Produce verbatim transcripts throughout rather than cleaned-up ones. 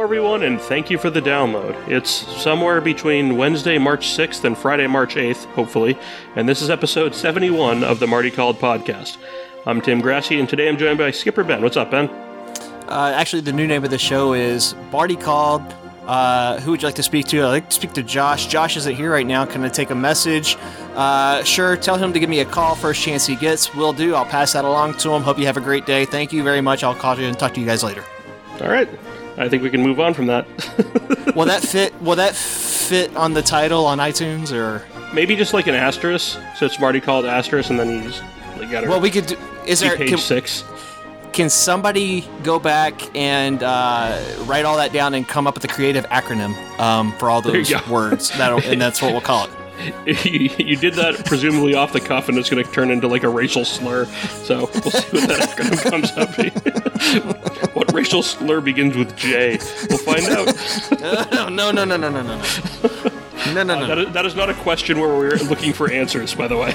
everyone, and thank you for the download. It's somewhere between Wednesday, March sixth and Friday, March eighth, hopefully, and this is episode seventy-one of the Marty Called podcast. I'm Tim Grassi, and today I'm joined by Skipper Ben. What's up, Ben? Uh, actually, the new name of the show is Marty Called. Uh, who would you like to speak to? I'd like to speak to Josh. Josh isn't here right now. Can I take a message? Uh, sure, tell him to give me a call first chance he gets. Will do. I'll pass that along to him. Hope you have a great day. Thank you very much. I'll call you and talk to you guys later. All right. I think we can move on from that. Will that fit? Will that fit on the title on iTunes, or maybe just like an asterisk? So it's Marty Called asterisk, and then you just like, got to. Well, we could. Do, is there page can, six? Can somebody go back and uh, write all that down and come up with a creative acronym um, for all those words? That'll, and that's what we'll call it. You, you did that presumably off the cuff, and it's going to turn into like a racial slur. So we'll see what that acronym comes up. What racial slur begins with J? We'll find out. No, no, no, no, no, no, no, no, no, no. Uh, that, is, that is not a question where we're looking for answers, by the way.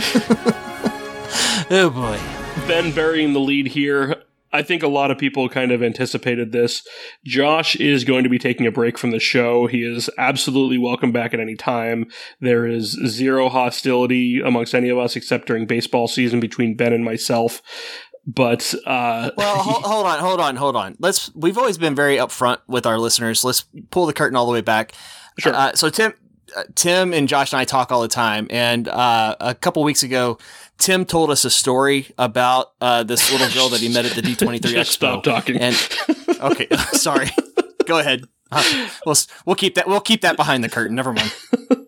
Oh boy. Ben burying the lead here. I think a lot of people kind of anticipated this. Josh is going to be taking a break from the show. He is absolutely welcome back at any time. There is zero hostility amongst any of us except during baseball season between Ben and myself. But uh well, hold, hold on, hold on, hold on. Let's. We've always been very upfront with our listeners. Let's pull the curtain all the way back. Sure. Uh, so Tim, uh, Tim and Josh and I talk all the time, and uh, a couple weeks ago, Tim told us a story about uh, this little girl that he met at the D twenty-three Expo. Stop talking. And okay, sorry. Go ahead. Uh, we'll we'll keep that we'll keep that behind the curtain. Never mind.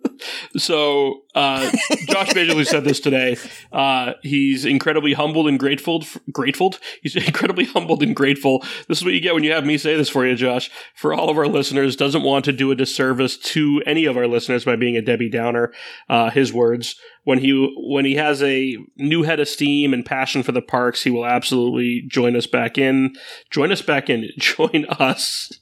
So uh, Josh basically said this today. Uh, he's incredibly humbled and grateful. Grateful. He's incredibly humbled and grateful. This is what you get when you have me say this for you, Josh. For all of our listeners, doesn't want to do a disservice to any of our listeners by being a Debbie Downer. Uh, his words. When he when he has a new head of steam and passion for the parks, he will absolutely join us back in. Join us back in. Join us.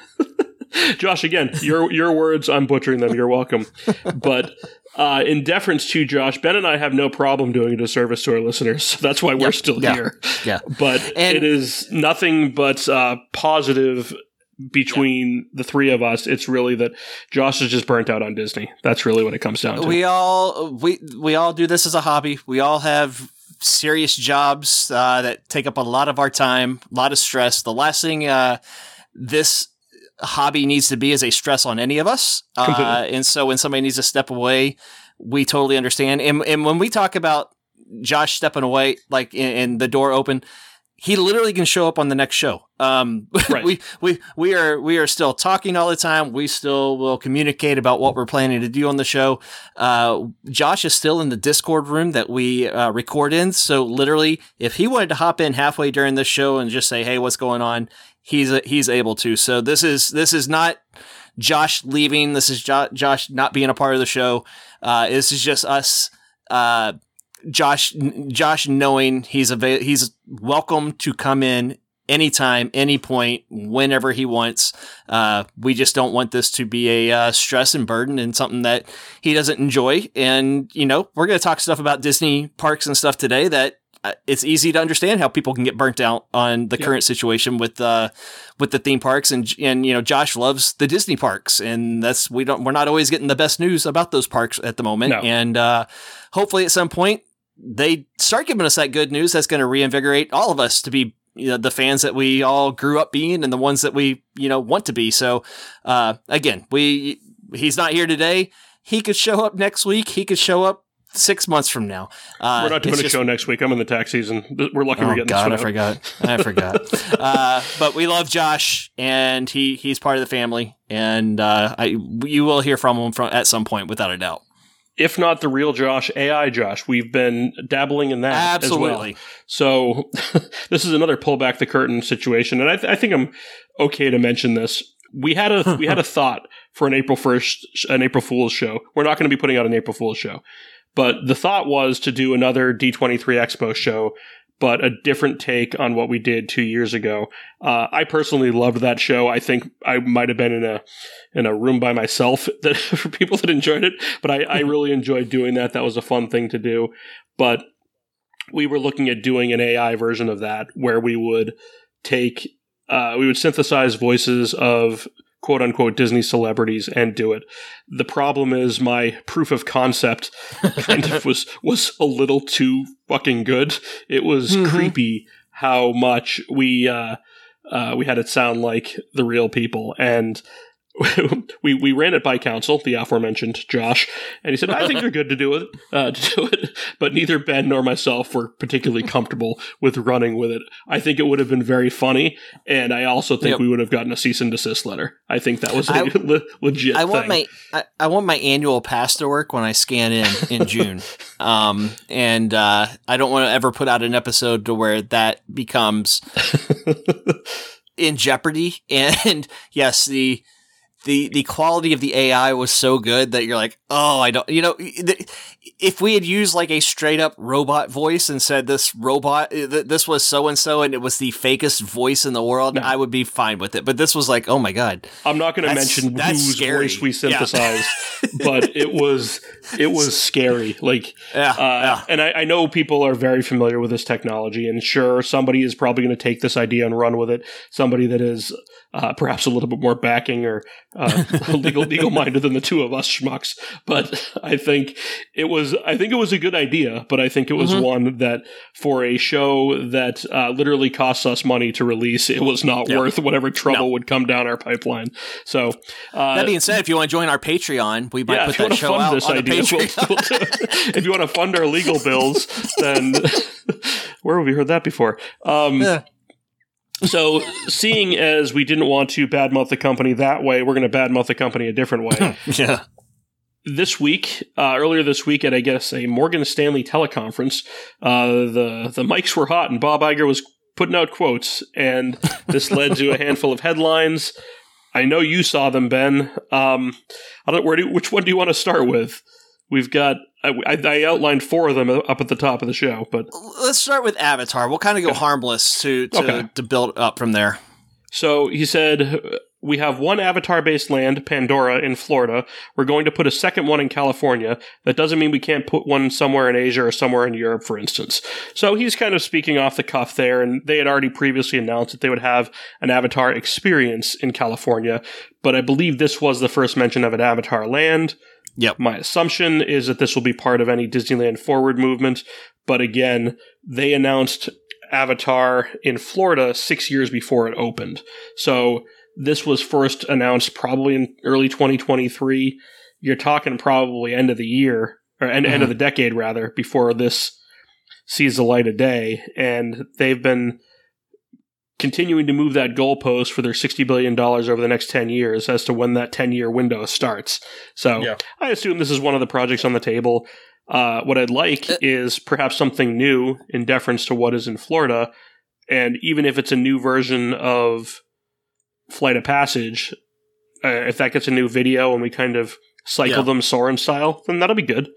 Josh, again, your your words, I'm butchering them. You're welcome. But uh, in deference to Josh, Ben and I have no problem doing a disservice to our listeners. So that's why we're yep. still yeah. here. Yeah. But and it is nothing but uh, positive between yeah. the three of us. It's really that Josh is just burnt out on Disney. That's really what it comes down to. We all we we all do this as a hobby. We all have serious jobs uh, that take up a lot of our time, a lot of stress. The last thing uh, this hobby needs to be is a stress on any of us. Uh, and so when somebody needs to step away, we totally understand. And, and when we talk about Josh stepping away, like in, in the door open, he literally can show up on the next show. Um, right. we, we, we are, we are still talking all the time. We still will communicate about what we're planning to do on the show. Uh, Josh is still in the Discord room that we uh, record in. So literally, if he wanted to hop in halfway during this show and just say, "Hey, what's going on?" He's, he's able to. So this is, this is not Josh leaving. This is jo- Josh not being a part of the show. Uh, this is just us, uh, Josh, Josh, knowing he's avail- he's welcome to come in anytime, any point, whenever he wants. Uh, we just don't want this to be a uh, stress and burden and something that he doesn't enjoy. And you know, we're going to talk stuff about Disney parks and stuff today that uh, it's easy to understand how people can get burnt out on the yeah. current situation with uh, with the theme parks. And and you know, Josh loves the Disney parks, and that's we don't we're not always getting the best news about those parks at the moment. No. And uh, hopefully, at some point, they start giving us that good news that's going to reinvigorate all of us to be, you know, the fans that we all grew up being and the ones that we, you know, want to be. So, uh, again, we, he's not here today. He could show up next week. He could show up six months from now. Uh, we're not doing a just, show next week. I'm in the tax season. We're lucky oh we're getting God, this one I out. forgot. I forgot. uh, but we love Josh, and he, he's part of the family, and uh, I, you will hear from him from, at some point, without a doubt. If not the real Josh, A I Josh. We've been dabbling in that Absolutely. as well. So this is another pull back the curtain situation, and I, th- I think I'm okay to mention this. We had a we had a thought for an April first, an April Fool's show. We're not going to be putting out an April Fool's show, but the thought was to do another D twenty-three Expo show, but a different take on what we did two years ago. Uh, I personally loved that show. I think I might have been in a in a room by myself that for people that enjoyed it, but I, I really enjoyed doing that. That was a fun thing to do. But we were looking at doing an A I version of that where we would take uh, we would synthesize voices of quote unquote Disney celebrities and do it. The problem is my proof of concept kind of was was a little too fucking good. It was mm-hmm. creepy how much we uh, uh, we had it sound like the real people. And we we ran it by counsel, the aforementioned Josh, and he said, I think you're good to do it, uh, to do it. But neither Ben nor myself were particularly comfortable with running with it. I think it would have been very funny, and I also think yep. we would have gotten a cease and desist letter. I think that was a I, le- legit I want thing. my I, I want my annual pass to work when I scan in in June, um, and uh, I don't want to ever put out an episode to where that becomes in jeopardy. And yes, the The the quality of the A I was so good that you're like, oh, I don't, you know, if we had used like a straight up robot voice and said this robot, this was so and so, and it was the fakest voice in the world, no. I would be fine with it. But this was like, oh my God. I'm not going to mention whose scary. voice we synthesized, yeah. but it was it was scary. Like, yeah, uh, yeah. and I, I know people are very familiar with this technology, and sure, somebody is probably going to take this idea and run with it. Somebody that is uh, perhaps a little bit more backing or uh, legal legal minded than the two of us schmucks. But I think it was I think it was a good idea. But I think it was mm-hmm. one that for a show that uh, literally costs us money to release, it was not yep. worth whatever trouble no. would come down our pipeline. So uh, that being said, if you want to join our Patreon, we might yeah, put that show out this on idea, the Patreon. We'll, we'll if you want to fund our legal bills, then where have we heard that before? Um, yeah. So, seeing as we didn't want to badmouth the company that way, we're going to badmouth the company a different way. yeah. This week, uh, earlier this week at, I guess, a Morgan Stanley teleconference, uh, the, the mics were hot and Bob Iger was putting out quotes, and this led to a handful of headlines. I know you saw them, Ben. Um, I don't, where do, which one do you want to start with? We've got, I, I outlined four of them up at the top of the show, but let's start with Avatar. We'll kind of go okay. harmless to to, okay. to build up from there. So he said, we have one Avatar-based land, Pandora, in Florida. We're going to put a second one in California. That doesn't mean we can't put one somewhere in Asia or somewhere in Europe, for instance. So he's kind of speaking off the cuff there, and they had already previously announced that they would have an Avatar experience in California, but I believe this was the first mention of an Avatar land. Yep. My assumption is that this will be part of any Disneyland Forward movement, but again, they announced Avatar in Florida six years before it opened. So this was first announced probably in early twenty twenty-three. You're talking probably end of the year, or end, mm-hmm. end of the decade, rather, before this sees the light of day. And they've been continuing to move that goalpost for their sixty billion dollars over the next ten years as to when that ten-year window starts. So yeah. I assume this is one of the projects on the table. Uh, what I'd like is perhaps something new in deference to what is in Florida, and even if it's a new version of Flight of Passage, uh, if that gets a new video and we kind of cycle yeah. them Soarin' style, then that'll be good.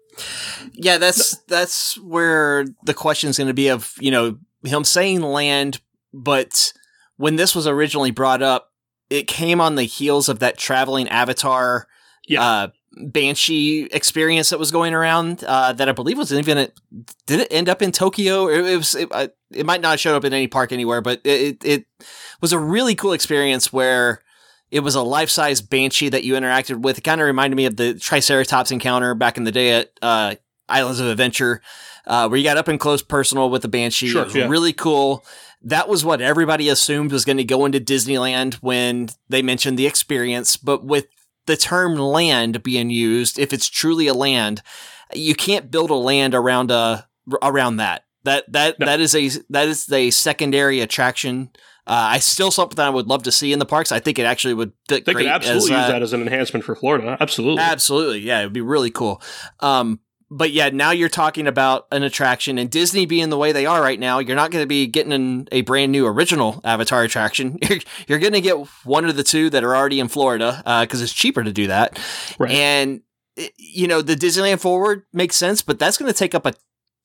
Yeah, that's that's where the question's going to be of, you know, him saying land, but when this was originally brought up, it came on the heels of that traveling Avatar yeah. uh, Banshee experience that was going around. Uh, that I believe was even a, did it end up in Tokyo? It, it was. It, uh, it might not have showed up in any park anywhere, but it, it it was a really cool experience where it was a life-size Banshee that you interacted with. It kind of reminded me of the Triceratops encounter back in the day at uh, Islands of Adventure, uh, where you got up and close personal with the Banshee. Sure, it was yeah. really cool. That was what everybody assumed was going to go into Disneyland when they mentioned the experience. But with the term land being used, if it's truly a land, you can't build a land around a around that. That that no. that is a that is a secondary attraction. Uh, I still something I would love to see in the parks. I think it actually would fit they great. They could absolutely as, uh, use that as an enhancement for Florida. Absolutely, absolutely, yeah, it would be really cool. Um, But yeah, now you're talking about an attraction, and Disney being the way they are right now, you're not going to be getting an, a brand new original Avatar attraction. You're, you're going to get one of the two that are already in Florida because uh, it's cheaper to do that. Right. And, you know, the Disneyland Forward makes sense, but that's going to take up a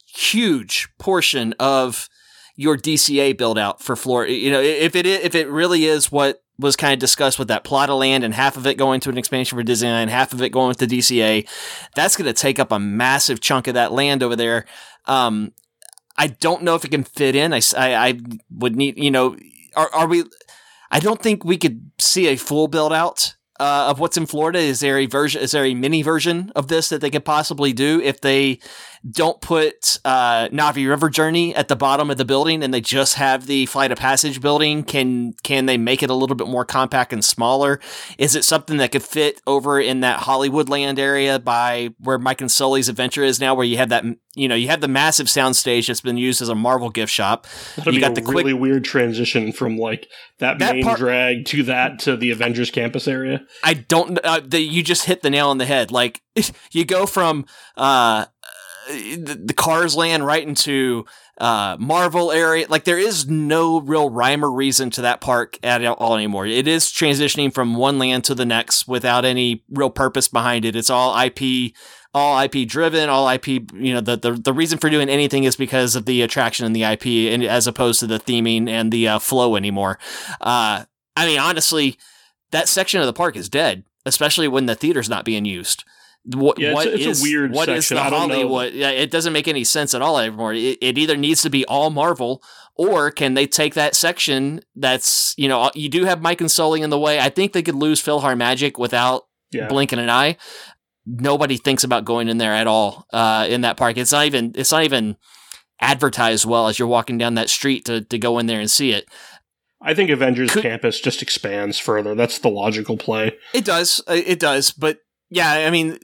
huge portion of your D C A build out for Florida. You know, if it if it really is what was kind of discussed with that plot of land and half of it going to an expansion for Disneyland, half of it going with the D C A, that's going to take up a massive chunk of that land over there. Um, I don't know if it can fit in. I, I, I would need, you know, are, are we, I don't think we could see a full build out uh, of what's in Florida. Is there a version, is there a mini version of this that they could possibly do if they don't put uh, Na'vi River Journey at the bottom of the building and they just have the Flight of Passage building? Can can they make it a little bit more compact and smaller? Is it something that could fit over in that Hollywood land area by where Mike and Sully's Adventure is now, where you have that, you know, you have the massive soundstage that's been used as a Marvel gift shop. That'd you be got a the quick, really weird transition from like that, that main part, drag to that to the Avengers campus area. I don't. Uh, the, you just hit the nail on the head. Like you go from uh, the, the Cars land right into uh, Marvel area. Like there is no real rhyme or reason to that park at all anymore. It is transitioning from one land to the next without any real purpose behind it. It's all I P. All I P driven, all I P, you know, the, the the reason for doing anything is because of the attraction and the I P, and as opposed to the theming and the uh, flow anymore. Uh, I mean, honestly, that section of the park is dead, especially when the theater's not being used. What, yeah, what it's, a, it's is, a weird what section. Is the I don't Hollywood? know. It doesn't make any sense at all anymore. It, it either needs to be all Marvel, or can they take that section that's, you know, you do have Mike and Sully in the way. I think they could lose Philhar Magic without yeah. blinking an eye. Nobody thinks about going in there at all uh, in that park. It's not even it's not even advertised well as you're walking down that street to, to go in there and see it. I think Avengers Could, Campus just expands further. That's the logical play. It does. It does. But yeah, I mean,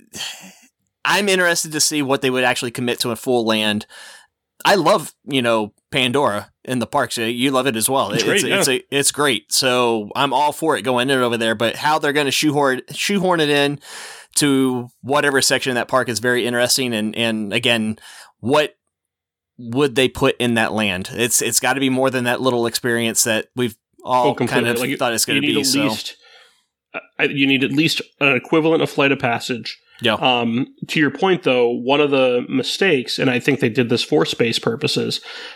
I'm interested to see what they would actually commit to a full land. I love, you know, Pandora in the parks. You love it as well. It's, it's great, it's, yeah. it's, a, it's great. So I'm all for it going in over there. But how they're going to shoehorn shoehorn it in to whatever section of that park is very interesting. And, and again, what would they put in that land? It's It's got to be more than that little experience that we've all oh, kind of like, thought it's going to be. At so. least, uh, you need at least an equivalent of Flight of Passage. Yeah. Um, to your point, though, one of the mistakes, and I think they did this for space purposes,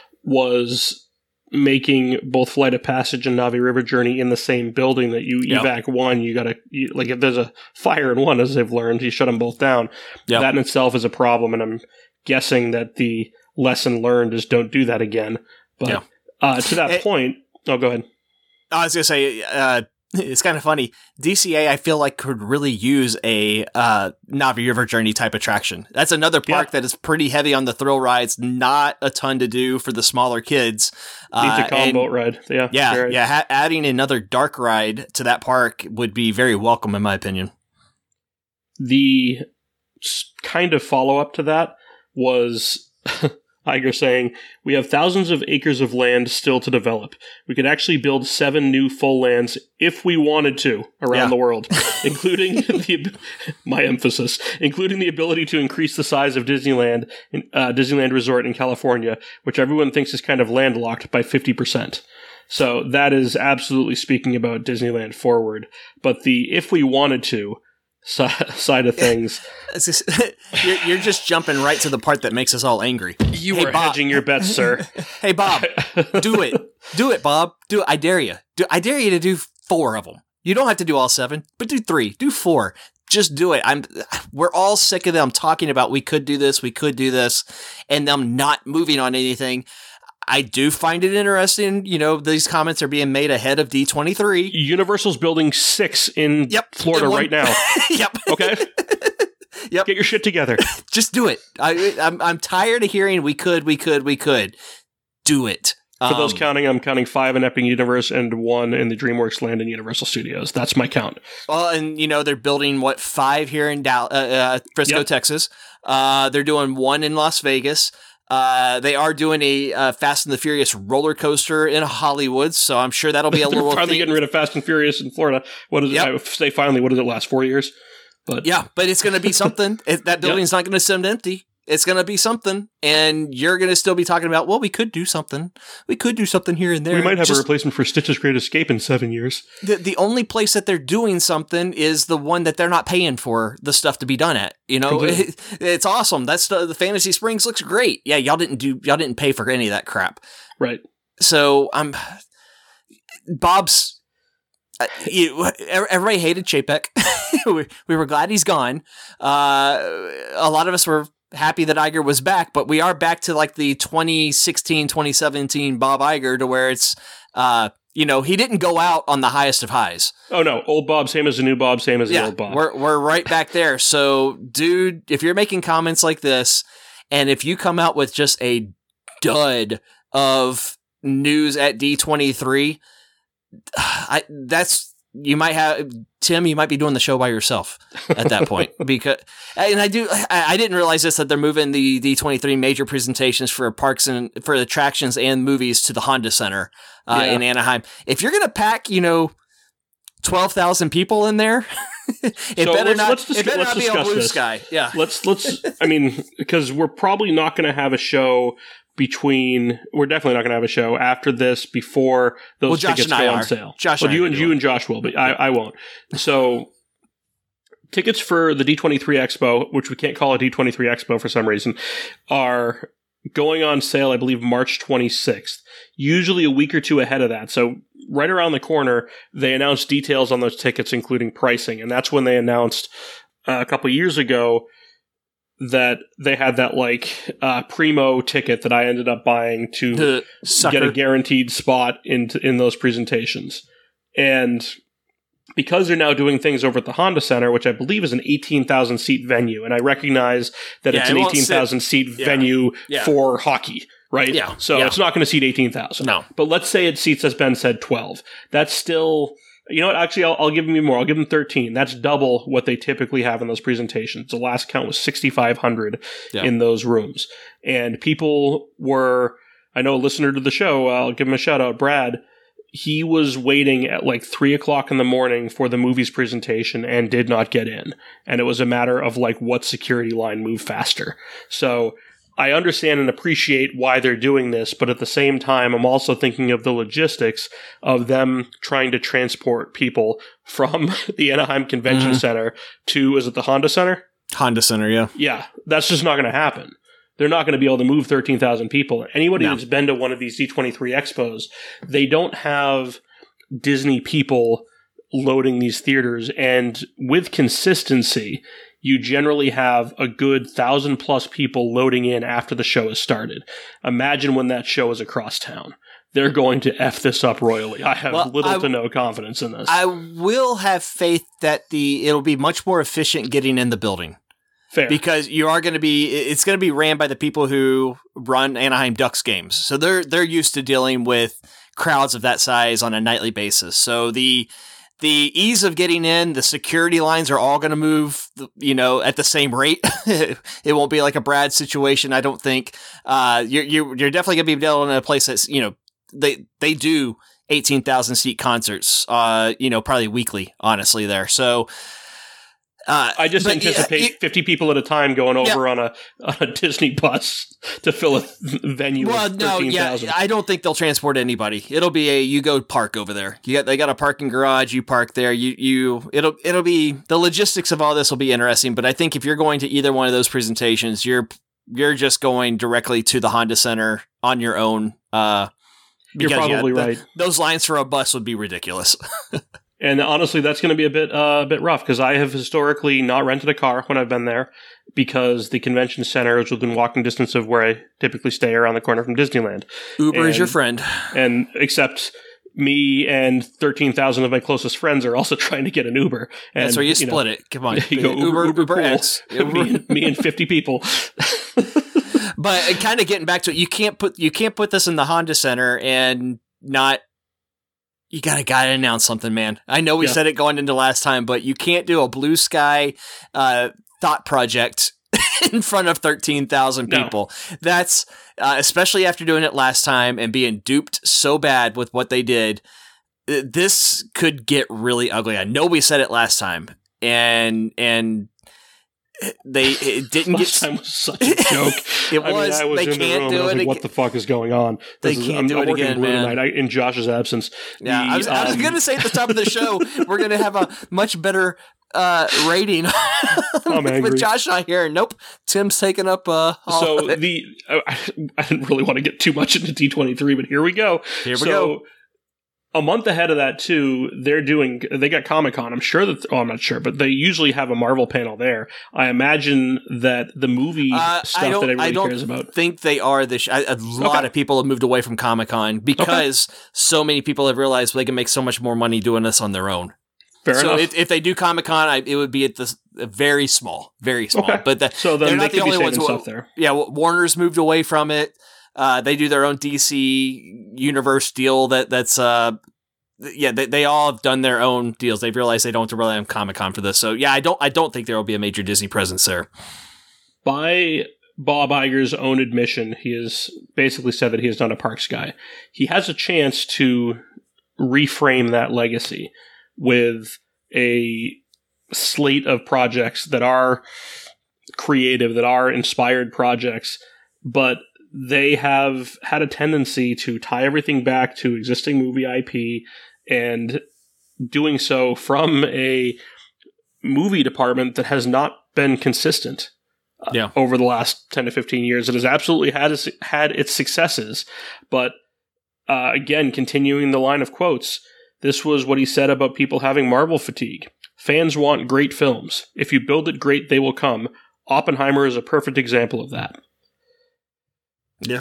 was making both Flight of Passage and Na'vi River Journey in the same building that you Yep. evac one. You got to, like, if there's a fire in one, as they've learned, you shut them both down. Yep. That in itself is a problem, and I'm guessing that the lesson learned is don't do that again. But Yeah. uh, to that It- point, oh, go ahead. I was going to say, uh, it's kind of funny. D C A, I feel like, could really use a uh, Na'vi River Journey type attraction. That's another park Yeah. that is pretty heavy on the thrill rides, not a ton to do for the smaller kids. Needs Uh, a calm and- boat ride. Yeah. Yeah, you're right. yeah. Ha- adding another dark ride to that park would be very welcome, in my opinion. The s- kind of follow up to that was Iger saying, "We have thousands of acres of land still to develop. We could actually build seven new full lands if we wanted to around Yeah. the world, including the my emphasis, including the ability to increase the size of Disneyland, uh, Disneyland Resort in California, which everyone thinks is kind of landlocked, by fifty percent." So that is absolutely speaking about Disneyland forward. But the if we wanted to si- side of things, It's just- you're, you're just jumping right to the part that makes us all angry. you Hey, are Bob. hedging your bets, sir. Hey, Bob, do it. Do it, Bob. Do it. I dare you. Do, I dare you to do four of them. You don't have to do all seven, but do three. Do four. Just do it. I'm. We're all sick of them talking about we could do this, we could do this, and them not moving on anything. I do find it interesting, you know, these comments are being made ahead of D twenty-three. Universal's building six in Yep. Florida In one- right now. Yep. Okay? Yep. Get your shit together. Just do it. I, I'm I'm tired of hearing we could, we could, we could. Do it. For those Um, counting, I'm counting five in Epic Universe and one in the DreamWorks land in Universal Studios. That's my count. Well, and you know they're building what five here in Dallas, uh, uh, Frisco, Yep. Texas. Uh, they're doing one in Las Vegas. Uh, they are doing a uh, Fast and the Furious roller coaster in Hollywood, so I'm sure that'll be a They're little. finally thing- getting rid of Fast and Furious in Florida. What is Yep. it? I would say finally, what does it last? Four years? But Yeah, but it's going to be something. It, that building's not going to sit empty. It's going to be something, and you're going to still be talking about. Well, we could do something. We could do something here and there. we might have Just- a replacement for Stitch's Great Escape in seven years. The, the only place that they're doing something is the one that they're not paying for the stuff to be done at. You know, Completely. it, it's awesome. That's the, the Fantasy Springs looks great. Yeah, y'all didn't do y'all didn't pay for any of that crap. Right. So I'm Bob's. Uh, you, everybody hated Chapek. we, we were glad he's gone. Uh, a lot of us were happy that Iger was back, but we are back to like the twenty sixteen, twenty seventeen Bob Iger, to where it's uh, you know, he didn't go out on the highest of highs. Oh no, old Bob, same as the new Bob, same as yeah, the old Bob. We're we're right back there. So, dude, if you're making comments like this, and if you come out with just a dud of news at D twenty-three, I that's you might have Tim. You might be doing the show by yourself at that point because, and I do. I, I didn't realize this that they're moving the D twenty-three major presentations for parks and for attractions and movies to the Honda Center uh, yeah. in Anaheim. If you're gonna pack, you know, twelve thousand people in there, it so better let's, not. let's dis- it better let's not be a blue this. sky. Yeah. Let's let's. I mean, because we're probably not going to have a show. Between, we're definitely not going to have a show after this before those well, Josh tickets and I go on are. sale. Josh well, and you I and you and Josh will, but I, I won't. So, tickets for the D twenty-three Expo, which we can't call a D twenty-three Expo for some reason, are going on sale. I believe March twenty-sixth. Usually a week or two ahead of that. So, right around the corner, they announced details on those tickets, including pricing, and that's when they announced uh, a couple years ago. That they had that like uh, primo ticket that I ended up buying to get a guaranteed spot in in those presentations, and because they're now doing things over at the Honda Center, which I believe is an eighteen thousand seat venue, and I recognize that yeah, it's an it eighteen thousand seat yeah. venue yeah. for hockey, right? Yeah, so yeah. it's not going to seat eighteen thousand. No, but let's say it seats, as Ben said, twelve. That's still. You know what? Actually, I'll, I'll give them more. I'll give them thirteen. That's double what they typically have in those presentations. The last count was sixty-five hundred yeah. in those rooms. And people were, I know a listener to the show, I'll give him a shout out, Brad. He was waiting at like three o'clock in the morning for the movie's presentation and did not get in. And it was a matter of like what security line moved faster. So I understand and appreciate why they're doing this, but at the same time, I'm also thinking of the logistics of them trying to transport people from the Anaheim Convention mm-hmm. Center to, is it the Honda Center? Honda Center, yeah. Yeah, that's just not going to happen. They're not going to be able to move thirteen thousand people. Anybody no. who's been to one of these D twenty-three expos, they don't have Disney people loading these theaters, and with consistency, you generally have a good thousand plus people loading in after the show has started. Imagine when that show is across town. They're going to F this up royally. I have well, little I, to no confidence in this. I will have faith that the it'll be much more efficient getting in the building. Fair. Because you are going to be, it's going to be ran by the people who run Anaheim Ducks games. So they're they're used to dealing with crowds of that size on a nightly basis. So the The ease of getting in, the security lines are all going to move, you know, at the same rate. It won't be like a Brad situation, I don't think. Uh, you're, you're, you're definitely going to be dealing in a place that's, you know, they, they do eighteen thousand seat concerts, uh, you know, probably weekly, honestly, there. So, uh, I just anticipate uh, it, fifty people at a time going over yeah. on a on a Disney bus to fill a venue. Well, with no, yeah, I don't think they'll transport anybody. It'll be a you go park over there. You got they got a parking garage. You park there. You you it'll it'll be the logistics of all this will be interesting. But I think if you're going to either one of those presentations, you're you're just going directly to the Honda Center on your own. Uh, because, you're probably yeah, right. The, those lines for a bus would be ridiculous. And honestly, that's going to be a bit uh, a bit rough because I have historically not rented a car when I've been there because the convention center is within walking distance of where I typically stay around the corner from Disneyland. Uber and, is your friend. And except me and thirteen thousand of my closest friends are also trying to get an Uber. And, that's where you, you split know, it. Come on. You go Uber, Uber, Uber, Uber X. me, and, me and fifty people. But kind of getting back to it, you can't put you can't put this in the Honda Center and not. You gotta gotta announce something, man. I know we yeah. said it going into last time, but you can't do a blue sky uh, thought project in front of thirteen thousand people. No. That's uh, especially after doing it last time and being duped so bad with what they did. This could get really ugly. I know we said it last time, and and. They it didn't Last get. Time was such a joke. It I was. Mean, I was they in can't the room do and I was it. like, Again. what the fuck is going on? They this can't is, do I'm, it I'm working again, blue man. tonight I, in Josh's absence. Yeah, the, I was, I was um, going to say at the top of the show we're going to have a much better uh, rating with Josh not here. Nope, Tim's taking up. Uh, all so the I, I didn't really want to get too much into D twenty-three, but here we go. Here we so, go. a month ahead of that too, they're doing, they got Comic-Con. I'm sure that, oh, I'm not sure, but they usually have a Marvel panel there. I imagine that the movie uh, stuff that everybody I don't cares about. think they are this. I, a lot Okay. of people have moved away from Comic-Con because okay. so many people have realized they can make so much more money doing this on their own. Fair so enough. If, if they do Comic-Con, I, it would be at this very small, very small. Okay. But the, so then they're they not could the be only ones. stuff there. Yeah, Warner's moved away from it. Uh, they do their own D C universe deal. That that's uh, yeah. They, they all have done their own deals. They've realized they don't have to rely on Comic-Con for this. So yeah, I don't I don't think there will be a major Disney presence there. By Bob Iger's own admission, he has basically said that he is not a parks guy. He has a chance to reframe that legacy with a slate of projects that are creative, that are inspired projects, but they have had a tendency to tie everything back to existing movie I P and doing so from a movie department that has not been consistent uh, yeah. over the last ten to fifteen years. It has absolutely had its, had its successes, but uh, again, continuing the line of quotes, this was what he said about people having Marvel fatigue. Fans want great films. If you build it great, they will come. Oppenheimer is a perfect example of that. Yeah.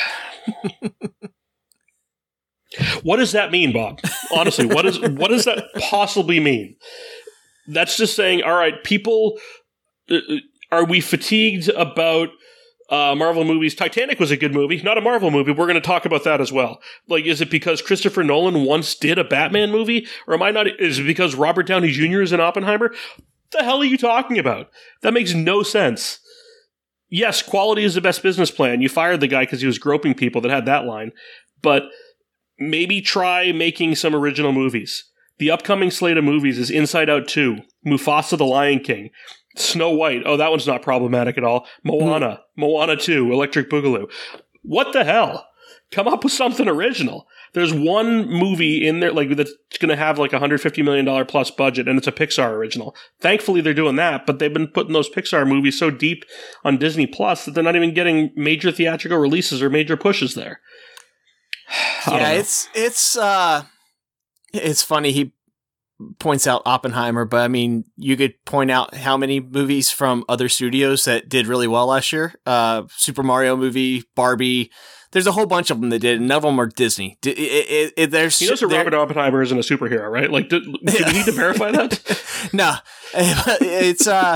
What does that mean, Bob? Honestly, what is what does that possibly mean? That's just saying, all right, people, uh, are we fatigued about uh, Marvel movies? Titanic was a good movie, not a Marvel movie. We're going to talk about that as well. Like, is it because Christopher Nolan once did a Batman movie? Or am I not? Is it because Robert Downey Junior is in Oppenheimer? What the hell are you talking about? That makes no sense. Yes, quality is the best business plan. You fired the guy because he was groping people that had that line. But maybe try making some original movies. The upcoming slate of movies is Inside Out two, Mufasa the Lion King, Snow White. Oh, that one's not problematic at all. Moana, mm. Moana two, Electric Boogaloo. What the hell? Come up with something original. There's one movie in there like that's going to have like a one hundred fifty million dollars plus budget, and it's a Pixar original. Thankfully, they're doing that, but they've been putting those Pixar movies so deep on Disney Plus that they're not even getting major theatrical releases or major pushes there. Yeah, it's it's uh, it's funny. He points out Oppenheimer, but I mean, you could point out how many movies from other studios that did really well last year. Uh, Super Mario movie, Barbie. There's a whole bunch of them that did, and none of them are Disney. It, it, it, there's, you know, so Robert Oppenheimer isn't a superhero, right? Like, do, do we need to verify that? No, it's. Uh,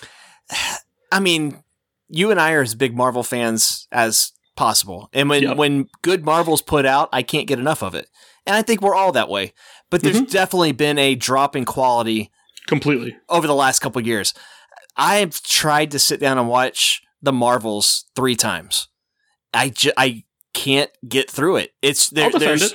I mean, you and I are as big Marvel fans as possible, and when yep. when good Marvel's put out, I can't get enough of it, and I think we're all that way. But there's mm-hmm. definitely been a drop in quality, completely, over the last couple of years. I've tried to sit down and watch the Marvels three times. I, ju- I can't get through it. It's there, I'll defend there's, it.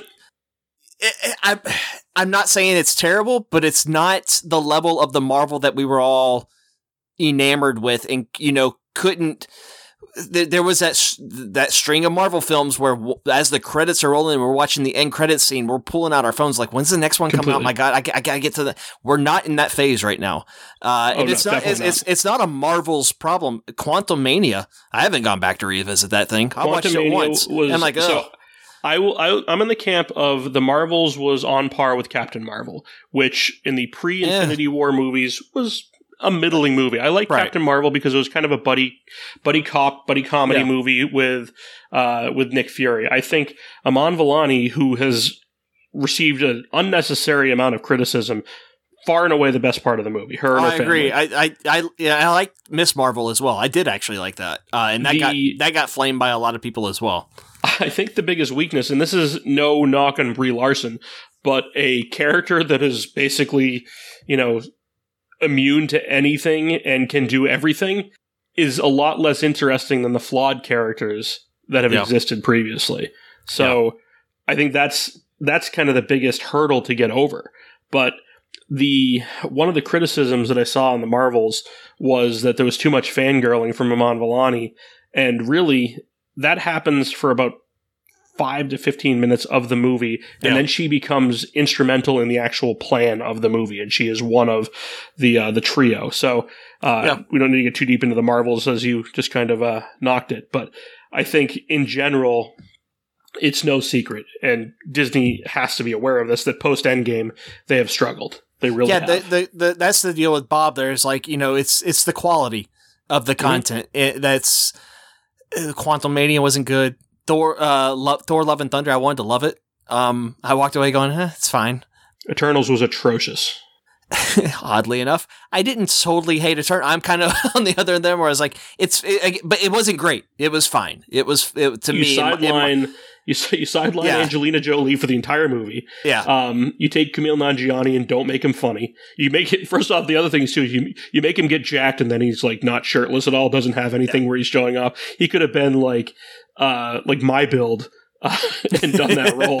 It, it, I, I'm not saying it's terrible, but it's not the level of the Marvel that we were all enamored with, and you know couldn't. There, there was that that string of Marvel films where, as the credits are rolling, and we're watching the end credits scene. We're pulling out our phones like, "When's the next one Completely. come out?" My God, I, I gotta get to the. We're not in that phase right now, uh, oh, and it's no, not it's, not. it's it's not a Marvel's problem. Quantum Mania. I haven't gone back to revisit that thing. I watched it once. Was, I'm like, oh. So I will. I, I'm in the camp of the Marvels was on par with Captain Marvel, which in the pre-Infinity yeah. War movies was a middling movie. I like right. Captain Marvel because it was kind of a buddy, buddy cop, buddy comedy yeah. movie with, uh, with Nick Fury. I think Aman Vellani, who has received an unnecessary amount of criticism, far and away the best part of the movie. Her and I her agree. family. I, I, I, yeah, I like Miss Marvel as well. I did actually like that, uh, and that the, got that got flamed by a lot of people as well. I think the biggest weakness, and this is no knock on Brie Larson, but a character that is basically, you know, immune to anything and can do everything is a lot less interesting than the flawed characters that have yeah. existed previously. So yeah. I think that's that's kind of the biggest hurdle to get over. But the one of the criticisms that I saw in the Marvels was that there was too much fangirling from Aman Vellani, and really that happens for about five to fifteen minutes of the movie, and yeah. then she becomes instrumental in the actual plan of the movie, and she is one of the uh, the trio. So uh, yeah. we don't need to get too deep into the Marvels, as you just kind of uh, knocked it. But I think in general, it's no secret, and Disney has to be aware of this, that post Endgame they have struggled. They really yeah, have. the, the, the, that's the deal with Bob. There's like, you know, it's it's the quality of the content. Mm-hmm. It, that's uh, Quantum Mania wasn't good. Thor, uh, Lo- Thor: Love and Thunder. I wanted to love it. Um, I walked away going, eh, it's fine. Eternals was atrocious. Oddly enough, I didn't totally hate Eternal. I'm kind of on the other end there, where I was like, it's, it, but it wasn't great. It was fine. It was it, to you me. Sideline, it, you you sideline yeah. Angelina Jolie for the entire movie. Yeah. Um. You take Kumail Nanjiani and don't make him funny. You make it. First off, the other thing is too, you you make him get jacked and then he's like not shirtless at all. Doesn't have anything yeah. where he's showing off. He could have been like, uh, like my build. Uh, and done that role.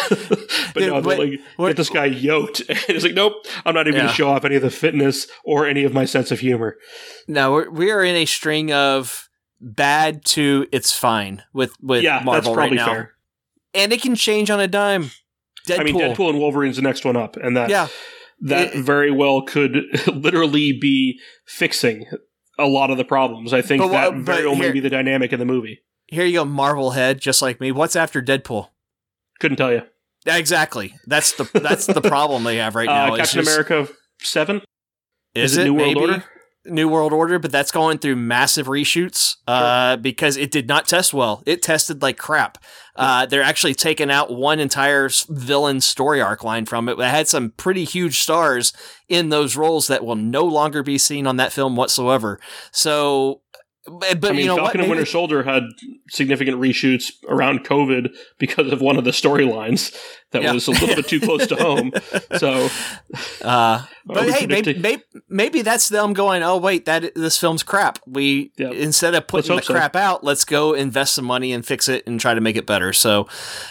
But yeah, no, but, like, what, get this guy yoked. And it's like, nope, I'm not even yeah. going to show off any of the fitness or any of my sense of humor. No, we're, we are in a string of bad to it's fine with, with yeah, Marvel that's probably right now. Fair. And it can change on a dime. Deadpool. I mean, Deadpool and Wolverine's the next one up. And that, yeah. that it, very well could literally be fixing a lot of the problems. I think but, that but very well here, may be the dynamic in the movie. Here you go, Marvel head, just like me. What's after Deadpool? Couldn't tell you. Exactly. That's the that's the problem they have right now. Uh, Captain just, America seven? Is, is it New World maybe? Order? New World Order, but that's going through massive reshoots uh, sure. because it did not test well. It tested like crap. Uh, they're actually taking out one entire villain story arc line from it. It had some pretty huge stars in those roles that will no longer be seen on that film whatsoever. So... But, I mean, you know Falcon what? and Maybe, Winter Soldier had significant reshoots around COVID because of one of the storylines that yeah. was a little bit too close to home. So, uh, but hey, maybe, maybe maybe that's them going, oh wait, that this film's crap. We yep. instead of putting the crap so. out, let's go invest some money and fix it and try to make it better. So,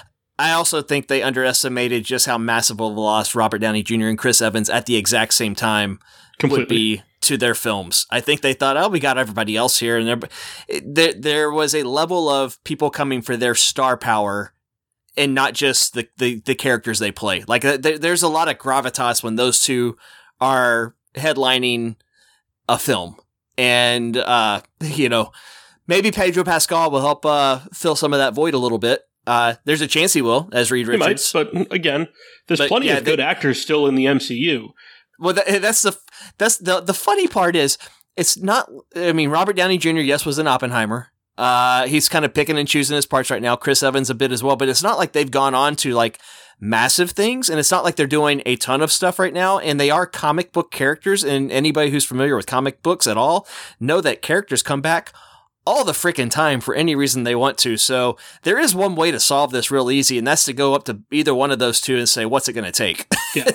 I also think they underestimated just how massive of a loss Robert Downey Junior and Chris Evans at the exact same time Completely. would be to their films. I think they thought, oh, we got everybody else here. And there, there, there was a level of people coming for their star power and not just the, the, the characters they play. Like there, there's a lot of gravitas when those two are headlining a film. And, uh, you know, maybe Pedro Pascal will help uh, fill some of that void a little bit. Uh, there's a chance he will, as Reed Richards. He might, but again, there's but, plenty yeah, of good they, actors still in the M C U. Well, that, that's the that's the the funny part is it's not. I mean, Robert Downey Junior yes was in Oppenheimer. Uh, he's kind of picking and choosing his parts right now. Chris Evans a bit as well, but it's not like they've gone on to like massive things, and it's not like they're doing a ton of stuff right now. And they are comic book characters, and anybody who's familiar with comic books at all know that characters come back all the freaking time for any reason they want to. So there is one way to solve this real easy, and that's to go up to either one of those two and say, what's it going to take? Yeah.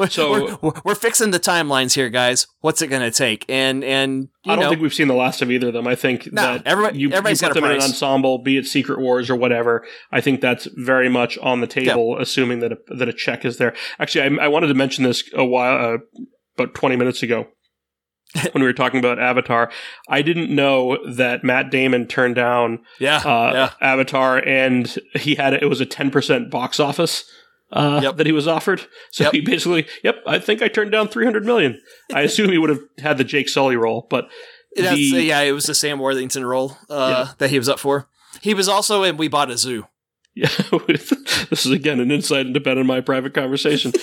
So we're, we're fixing the timelines here, guys. What's it going to take? And, and, you I don't know, think we've seen the last of either of them. I think no, that everybody, you, everybody's you put got them a in an price. ensemble, be it Secret Wars or whatever. I think that's very much on the table, yeah. assuming that a, that a check is there. Actually, I, I wanted to mention this a while, uh, about twenty minutes ago. When we were talking about Avatar, I didn't know that Matt Damon turned down yeah, uh, yeah. Avatar, and he had it was a ten percent box office uh, yep. that he was offered. So yep. he basically, yep, I think I turned down three hundred million. I assume he would have had the Jake Sully role, but That's, the, yeah, it was the Sam Worthington role uh, yeah. that he was up for. He was also in We Bought a Zoo. Yeah, this is again an insight into Ben and my private conversation.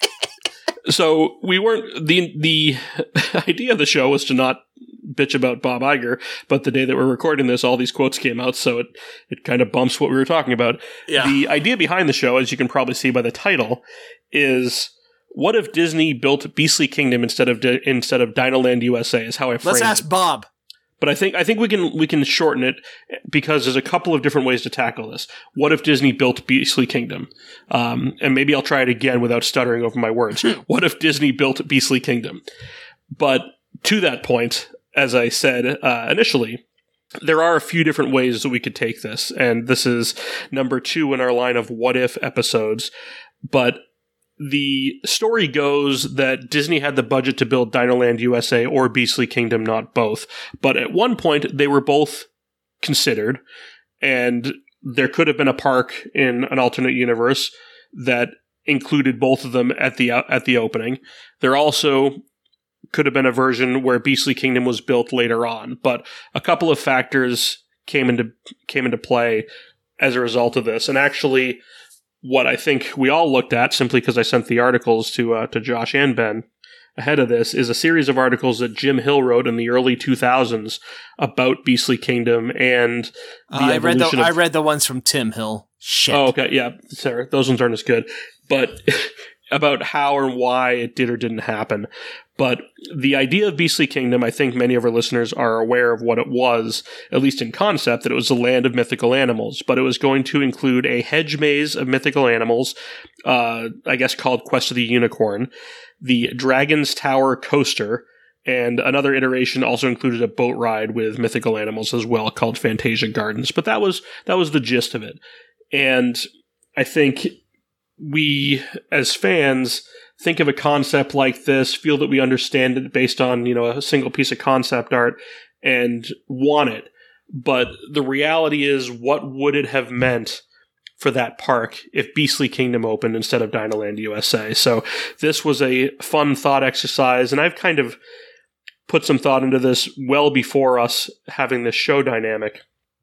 So we weren't the the idea of the show was to not bitch about Bob Iger, but the day that we're recording this, all these quotes came out, so it it kind of bumps what we were talking about. Yeah. The idea behind the show, as you can probably see by the title, is what if Disney built Beastly Kingdom instead of di- instead of Dinoland U S A? Is how I framed Let's ask it. Bob. But I think I think we can we can shorten it because there's a couple of different ways to tackle this. What if Disney built Beastly Kingdom? Um, and maybe I'll try it again without stuttering over my words. What if Disney built Beastly Kingdom? But to that point, as I said uh, initially, there are a few different ways that we could take this, and this is number two in our line of what if episodes. But the story goes that Disney had the budget to build Dinoland U S A or Beastly Kingdom, not both. But at one point, they were both considered, and there could have been a park in an alternate universe that included both of them at the at the opening. There also could have been a version where Beastly Kingdom was built later on, but a couple of factors came into came into play as a result of this. And actually, what I think we all looked at, simply because I sent the articles to uh, to Josh and Ben ahead of this, is a series of articles that Jim Hill wrote in the early two thousands about Beastly Kingdom and the uh, I read the of- I read the ones from Tim Hill. Shit. Oh, okay, yeah, sorry, those ones aren't as good, but about how and why it did or didn't happen. But the idea of Beastly Kingdom, I think many of our listeners are aware of what it was, at least in concept, that it was a land of mythical animals, but it was going to include a hedge maze of mythical animals, uh, I guess called Quest of the Unicorn, the Dragon's Tower Coaster, and another iteration also included a boat ride with mythical animals as well called Fantasia Gardens. But that was that was the gist of it. And I think we, as fans, think of a concept like this, feel that we understand it based on, you know, a single piece of concept art, and want it. But the reality is, what would it have meant for that park if Beastly Kingdom opened instead of Dinoland U S A? So this was a fun thought exercise, and I've kind of put some thought into this well before us having this show dynamic.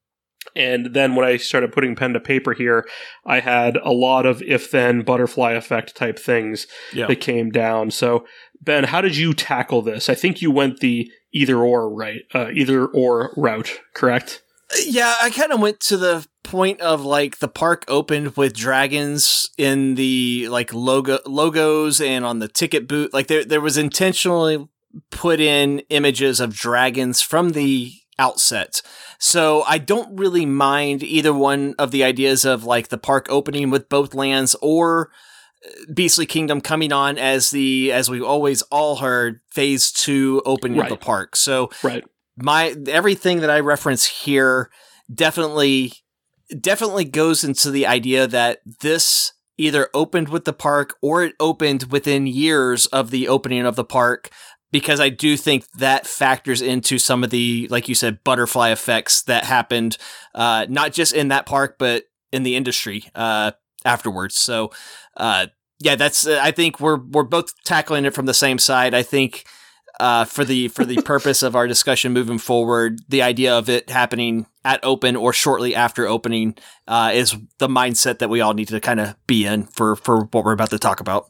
And then when I started putting pen to paper here, I had a lot of if-then butterfly effect type things Yeah. that came down. So, Ben, how did you tackle this? I think you went the either-or right, uh, either-or route, correct? Yeah, I kind of went to the point of like the park opened with dragons in the like logo logos and on the ticket booth. Like there, there was intentionally put in images of dragons from the outset. So I don't really mind either one of the ideas of like the park opening with both lands or Beastly Kingdom coming on as the, as we've always all heard, phase two opening Right. of the park. So Right. my, everything that I reference here definitely, definitely goes into the idea that this either opened with the park or it opened within years of the opening of the park. Because I do think that factors into some of the, like you said, butterfly effects that happened, uh, not just in that park, but in the industry uh, afterwards. So, uh, yeah, that's. Uh, I think we're we're both tackling it from the same side. I think uh, for the for the purpose of our discussion moving forward, the idea of it happening at open or shortly after opening uh, is the mindset that we all need to kind of be in for for what we're about to talk about.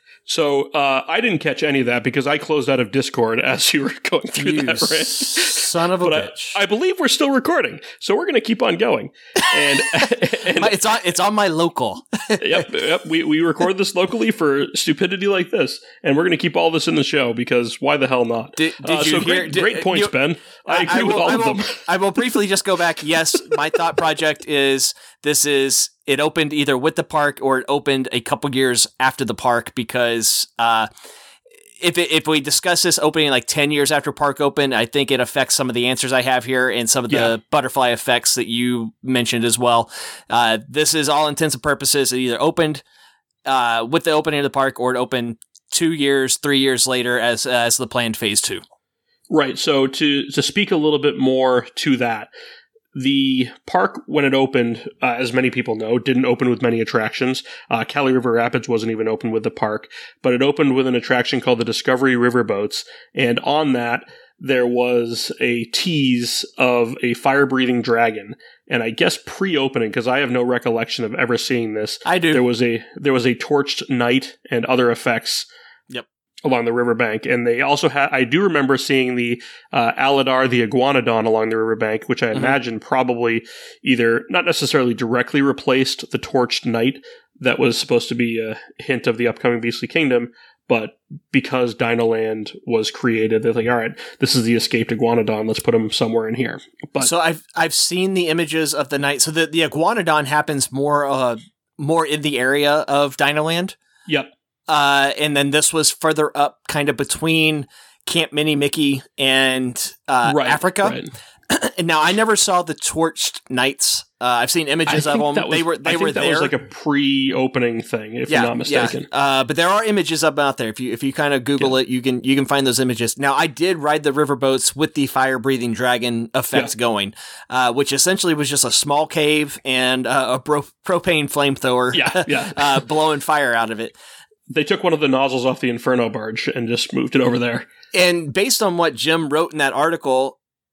So uh, I didn't catch any of that because I closed out of Discord as you were going through You that rant. son of a But bitch! I, I believe we're still recording, so we're going to keep on going. And, and My- it's on it's on my local. yep, yep, we we record this locally for stupidity like this, and we're going to keep all this in the show because why the hell not? Did, did Uh, you so hear? great, did- great points, you- Ben. I agree with will, all I of will, them. I will briefly just go back. Yes, my thought project is this is it opened either with the park or it opened a couple years after the park because uh, if it, if we discuss this opening like ten years after park open, I think it affects some of the answers I have here and some of the Yeah. butterfly effects that you mentioned as well. Uh, this is all intents and purposes. It either opened uh, with the opening of the park or it opened two years, three years later as as the planned phase two. Right. So to to speak a little bit more to that, the park when it opened, uh, as many people know, didn't open with many attractions. Uh, Cali River Rapids wasn't even open with the park, but it opened with an attraction called the Discovery Riverboats, and on that there was a tease of a fire-breathing dragon. And I guess pre-opening, because I have no recollection of ever seeing this, I do. there was a there was a torched knight and other effects. Yep. Along the riverbank, and they also had. I do remember seeing the uh, Aladar the Iguanodon along the riverbank, which I Mhm. imagine probably either not necessarily directly replaced the torched knight that was supposed to be a hint of the upcoming Beastly Kingdom, but because Dinoland was created, they're like, all right, this is the escaped Iguanodon. Let's put him somewhere in here. But So I've I've seen the images of the night. So the, the Iguanodon happens more uh more in the area of Dinoland. yep, Uh, and then this was further up, kind of between Camp Mini Mickey and uh, right, Africa. right. And now I never saw the torched knights. Uh, I've seen images I of think them. that was, they were they I think were that there. was like a pre-opening thing, if yeah, I'm not mistaken. Yeah. Uh, but there are images up out there. If you if you kind of Google Yeah. it, you can you can find those images. Now I did ride the riverboats with the fire breathing dragon effects Yeah. going, uh, which essentially was just a small cave and uh, a bro- propane flamethrower, Yeah, yeah. uh, blowing fire out of it. They took one of the nozzles off the Inferno barge and just moved it over there. And based on what Jim wrote in that article,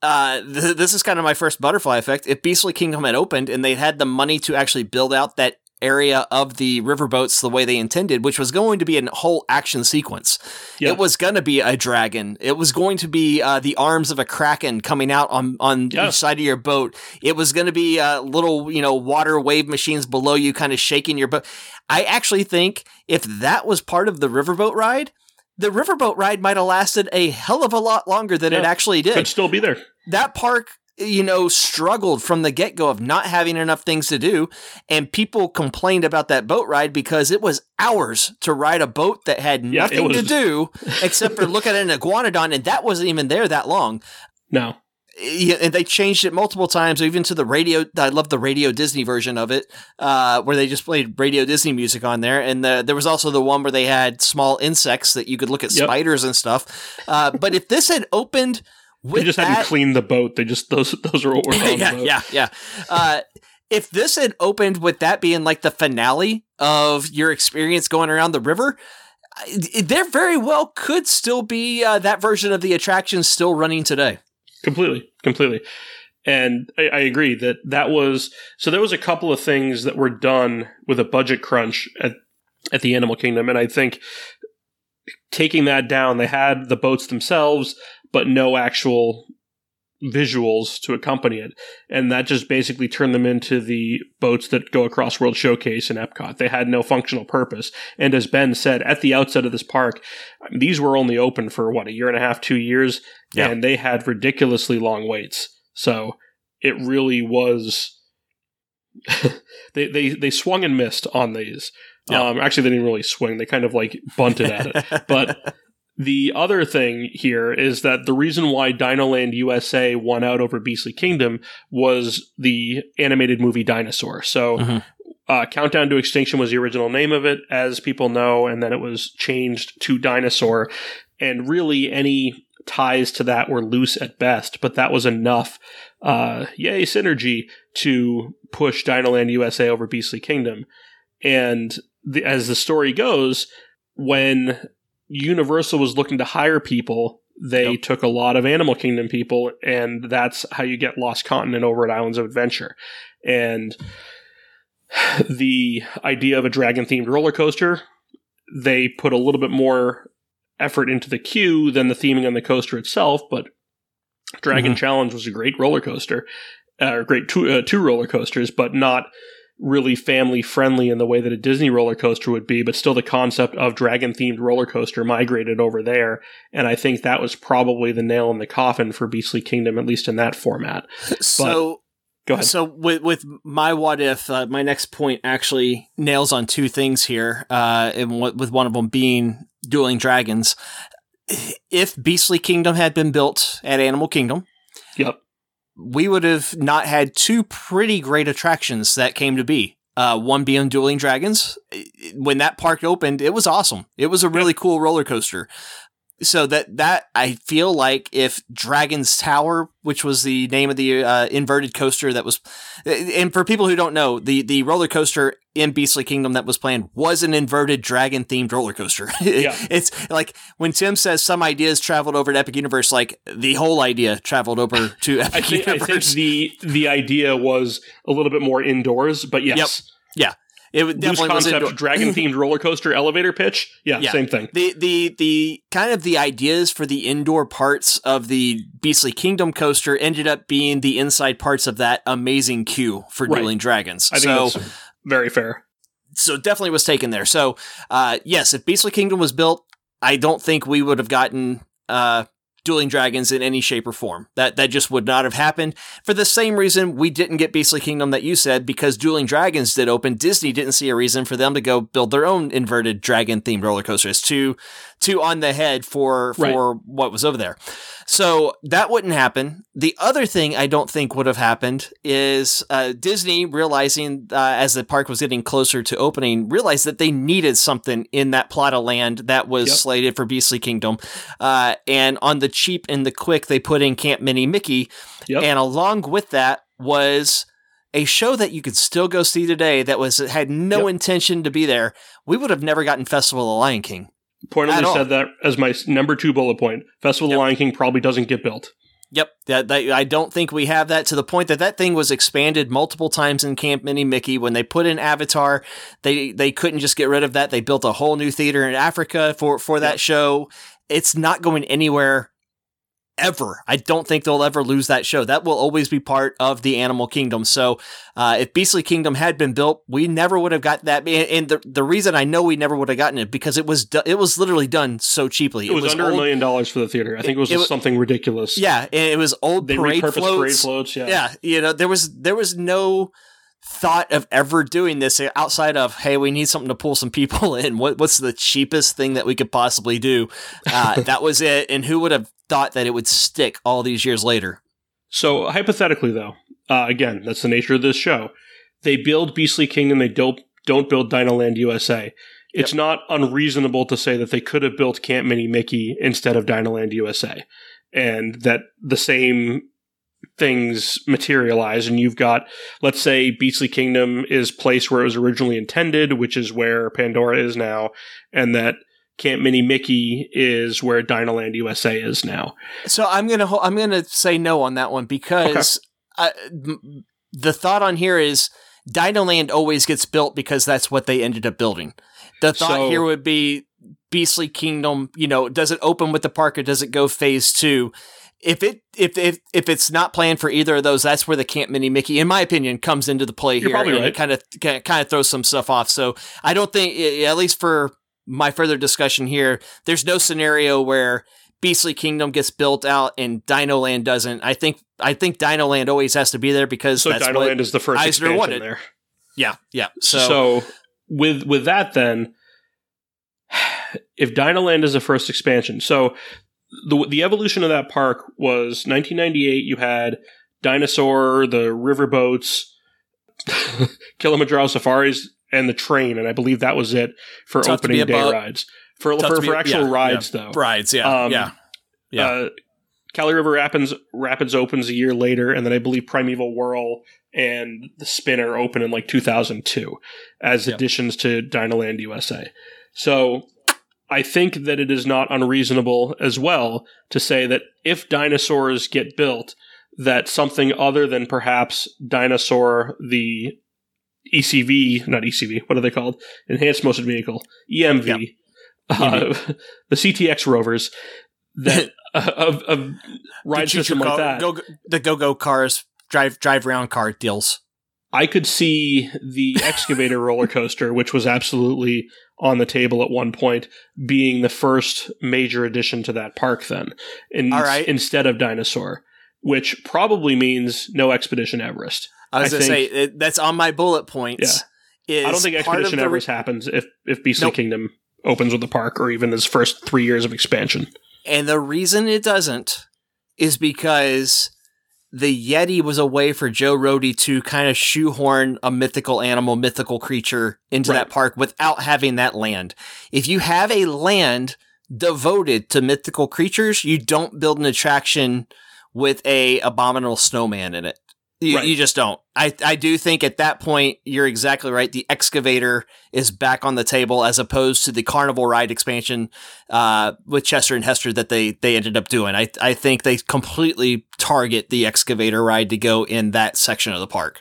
uh, th- this is kind of my first butterfly effect. If Beastly Kingdom had opened and they had the money to actually build out that area of the riverboats the way they intended, which was going to be a whole action sequence. Yep. It was going to be a dragon. It was going to be uh, the arms of a kraken coming out on, on yeah. each side of your boat. It was going to be uh, little, you know, water wave machines below you kind of shaking your boat. I actually think if that was part of the riverboat ride, the riverboat ride might have lasted a hell of a lot longer than yeah. it actually did. Could still be there. That park, you know, struggled from the get-go of not having enough things to do, and people complained about that boat ride because it was hours to ride a boat that had yeah, nothing was... to do except for look at an iguanodon, and that wasn't even there that long. No. And they changed it multiple times, even to the radio. I love the Radio Disney version of it, uh, where they just played Radio Disney music on there. And the, there was also the one where they had small insects that you could look at yep. spiders and stuff. Uh, but if this had opened... With they just that, hadn't cleaned the boat. They just those those are what we're on yeah, the boat. Yeah, yeah, uh, if this had opened with that being like the finale of your experience going around the river, there very well could still be uh, that version of the attraction still running today. Completely, completely. And I, I agree that that was so. There was a couple of things that were done with a budget crunch at at the Animal Kingdom, and I think taking that down, they had the boats themselves, but no actual visuals to accompany it. And that just basically turned them into the boats that go across World Showcase in Epcot. They had no functional purpose. And as Ben said, at the outset of this park, these were only open for, what, a year and a half, two years? Yeah. And they had ridiculously long waits. So it really was... they, they, they swung and missed on these. Yeah. Um, actually, they didn't really swing. They kind of like bunted at it. But... The other thing here is that the reason why Dinoland U S A won out over Beastly Kingdom was the animated movie Dinosaur. So mm-hmm. uh, Countdown to Extinction was the original name of it, as people know, and then it was changed to Dinosaur. And really any ties to that were loose at best, but that was enough, uh, yay, synergy, to push Dinoland U S A over Beastly Kingdom. And the, as the story goes, when Universal was looking to hire people, they yep. took a lot of Animal Kingdom people, and that's how you get Lost Continent over at Islands of Adventure. And the idea of a dragon-themed roller coaster, they put a little bit more effort into the queue than the theming on the coaster itself, but Dragon mm-hmm. Challenge was a great roller coaster, uh, great two, uh, two roller coasters, but not really family friendly in the way that a Disney roller coaster would be, but still the concept of dragon themed roller coaster migrated over there. And I think that was probably the nail in the coffin for Beastly Kingdom, at least in that format. So, but, go ahead. So with, with my what if, uh, my next point actually nails on two things here. Uh, and w- with one of them being Dueling Dragons. If Beastly Kingdom had been built at Animal Kingdom, yep. we would have not had two pretty great attractions that came to be. Uh, one being Dueling Dragons. When that park opened, it was awesome. It was a really yeah. cool roller coaster. So that, that I feel like if Dragon's Tower, which was the name of the uh, inverted coaster that was, and for people who don't know, the, the roller coaster in Beastly Kingdom that was planned was an inverted dragon themed roller coaster. Yeah. It's like when Tim says some ideas traveled over to Epic Universe, like the whole idea traveled over to Epic I think, Universe. I think the, the idea was a little bit more indoors, but yes. Yep. Yeah. It definitely Loose concept, was dragon-themed roller coaster elevator pitch. Yeah, yeah, same thing. The the the kind of the ideas for the indoor parts of the Beastly Kingdom coaster ended up being the inside parts of that amazing queue for right. Dueling Dragons. I think so, that's very fair. So definitely was taken there. So uh, yes, if Beastly Kingdom was built, I don't think we would have gotten uh, Dueling Dragons in any shape or form. That that just would not have happened. For the same reason we didn't get Beastly Kingdom that you said, because Dueling Dragons did open, Disney didn't see a reason for them to go build their own inverted dragon-themed roller coasters. Too, too on the head for, for right. what was over there. So that wouldn't happen. The other thing I don't think would have happened is uh, Disney, realizing uh, as the park was getting closer to opening, realized that they needed something in that plot of land that was yep. slated for Beastly Kingdom. Uh, and on the cheap and the quick, they put in Camp Mini Mickey. Yep. And along with that was a show that you could still go see today that was had no yep. intention to be there. We would have never gotten Festival of the Lion King. Pointedly said that as my number two bullet point. Festival of yep. the Lion King probably doesn't get built. Yep, that, that, I don't think we have that, to the point that that thing was expanded multiple times in Camp Mini Mickey. When they put in Avatar, they they couldn't just get rid of that. They built a whole new theater in Africa for, for that yep. show. It's not going anywhere ever. I don't think they'll ever lose that show. That will always be part of the Animal Kingdom. So uh, if Beastly Kingdom had been built, we never would have got that. And the the reason I know we never would have gotten it, because it was do- it was literally done so cheaply. It, it was, was under old, a million dollars for the theater. I think it was, it was something ridiculous. Yeah, and it was old they parade repurposed floats. parade floats. Yeah, yeah. You know, there was there was no thought of ever doing this outside of, hey, we need something to pull some people in. What what's the cheapest thing that we could possibly do? Uh, that was it. And who would have thought that it would stick all these years later? So hypothetically, though, uh, again, that's the nature of this show. They build Beastly Kingdom. They don't don't build Dinoland U S A. It's yep. not unreasonable to say that they could have built Camp Mini Mickey instead of Dinoland U S A, and that the same things materialize, and you've got, let's say, Beastly Kingdom is placed where it was originally intended, which is where Pandora is now, and that Camp Mini Mickey is where Dinoland U S A is now. So I'm gonna ho- I'm gonna say no on that one, because okay. I, m- the thought on here is Dinoland always gets built because that's what they ended up building. The thought so, here would be Beastly Kingdom. You know, does it open with the park or does it go phase two? If it if if if it's not planned for either of those, that's where the Camp Mini Mickey, in my opinion, comes into the play You're here. Probably and right. It kind of kind of throws some stuff off. So I don't think, at least for my further discussion here, there's no scenario where Beastly Kingdom gets built out and Dinoland doesn't. I think I think Dinoland always has to be there because so that's Dinoland what is the first Eisner expansion wanted. There. Yeah, yeah. So, so with with that, then, if Dinoland is the first expansion, so the the evolution of that park was nineteen ninety-eight. You had Dinosaur, the riverboats, Kilimanjaro safaris, and the train, and I believe that was it for Tough opening day boat. rides. For for, be, for actual yeah, rides, yeah. though, rides, yeah, um, yeah, yeah. Uh, Cali River Rapids Rapids opens a year later, and then I believe Primeval Whirl and the Spinner open in like two thousand two as yep. additions to Dinoland U S A. So I think that it is not unreasonable as well to say that if dinosaurs get built, that something other than perhaps Dinosaur, the E C V, not E C V, what are they called? Enhanced Motion Vehicle, E M V, yep. uh, the C T X Rovers, that uh, of, of ride system like go, that. Go, the go-go cars, drive drive around car deals. I could see the excavator roller coaster, which was absolutely on the table at one point, being the first major addition to that park then, in, All right. instead of Dinosaur, which probably means no Expedition Everest. I was going to say, it, that's on my bullet points. Yeah. I don't think Expedition Everest re- happens if, if Beastly nope. Kingdom opens with the park, or even its first three years of expansion. And the reason it doesn't is because the Yeti was a way for Joe Rohde to kind of shoehorn a mythical animal, mythical creature into right. that park without having that land. If you have a land devoted to mythical creatures, you don't build an attraction with a abominable snowman in it. You, right. you just don't. I, I do think at that point, you're exactly right. The excavator is back on the table as opposed to the carnival ride expansion uh, with Chester and Hester that they, they ended up doing. I, I think they completely target the excavator ride to go in that section of the park.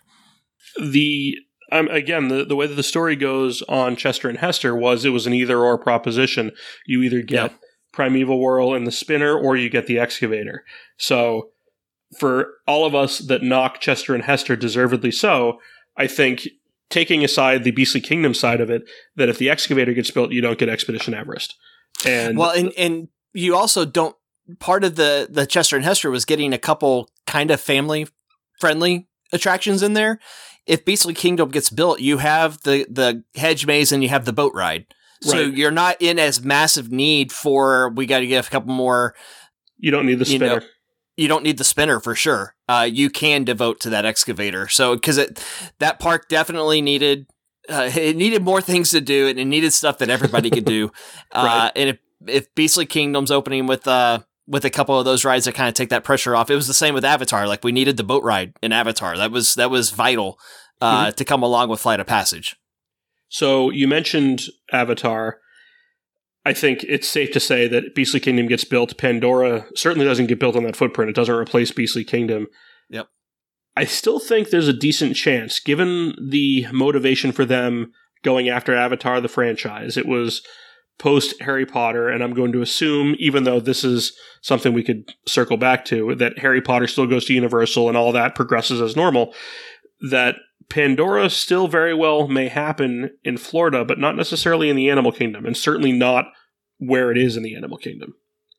The um, again, the, the way that the story goes on Chester and Hester was it was an either or proposition. You either get yeah. Primeval Whirl and the Spinner, or you get the excavator. So for all of us that knock Chester and Hester, deservedly so, I think, taking aside the Beastly Kingdom side of it, that if the excavator gets built, you don't get Expedition Everest. And well, and, and you also don't, part of the, the Chester and Hester was getting a couple kind of family-friendly attractions in there. If Beastly Kingdom gets built, you have the, the hedge maze and you have the boat ride. So right. you're not in as massive need for, we got to get a couple more. You don't need the Spinner. You know, You don't need the Spinner for sure. Uh, you can devote to that excavator. So, because it that park definitely needed uh, it needed more things to do, and it needed stuff that everybody could do. Uh, right. And if if Beastly Kingdom's opening with uh with a couple of those rides that kind of take that pressure off, it was the same with Avatar. Like we needed the boat ride in Avatar. That was that was vital uh, mm-hmm. to come along with Flight of Passage. So you mentioned Avatar. I think it's safe to say that Beastly Kingdom gets built. Pandora certainly doesn't get built on that footprint. It doesn't replace Beastly Kingdom. Yep. I still think there's a decent chance, given the motivation for them going after Avatar the franchise. It was post Harry Potter, and I'm going to assume, even though this is something we could circle back to, that Harry Potter still goes to Universal and all that progresses as normal, that Pandora still very well may happen in Florida, but not necessarily in the Animal Kingdom, and certainly not where it is in the Animal Kingdom.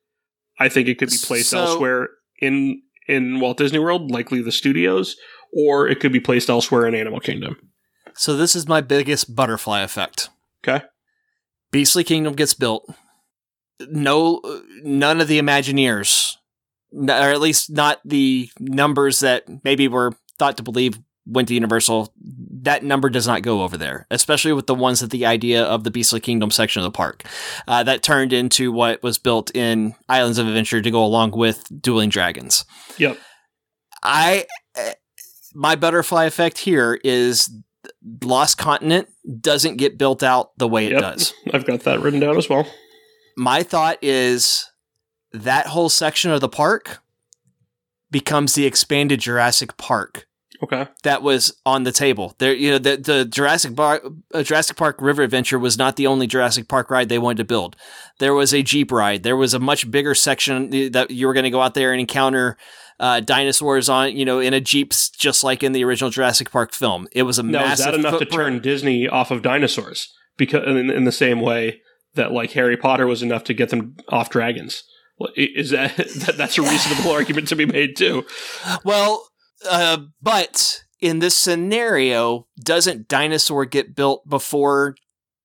I think it could be placed So- elsewhere in in Walt Disney World, likely the studios, or it could be placed elsewhere in Animal Kingdom. So this is my biggest butterfly effect. Okay. Beastly Kingdom gets built. No, none of the Imagineers, n- or at least not the numbers that maybe were thought to believe went to Universal. That number does not go over there, especially with the ones that the idea of the Beastly Kingdom section of the park uh, that turned into what was built in Islands of Adventure to go along with Dueling Dragons. Yep. I, my butterfly effect here is Lost Continent doesn't get built out the way it Yep. does. I've got that written down as well. My thought is that whole section of the park becomes the expanded Jurassic Park Okay. that was on the table. There, you know, the, the Jurassic Park, uh, Jurassic Park River Adventure was not the only Jurassic Park ride they wanted to build. There was a Jeep ride. There was a much bigger section that you were going to go out there and encounter uh, dinosaurs on, you know, in a Jeep, just like in the original Jurassic Park film. It was a Now, is massive that enough footprint. to turn Disney off of dinosaurs? Because in, in the same way that like Harry Potter was enough to get them off dragons. Well, i- Is that, that that's a reasonable argument to be made too? Well, uh, but in this scenario, doesn't Dinosaur get built before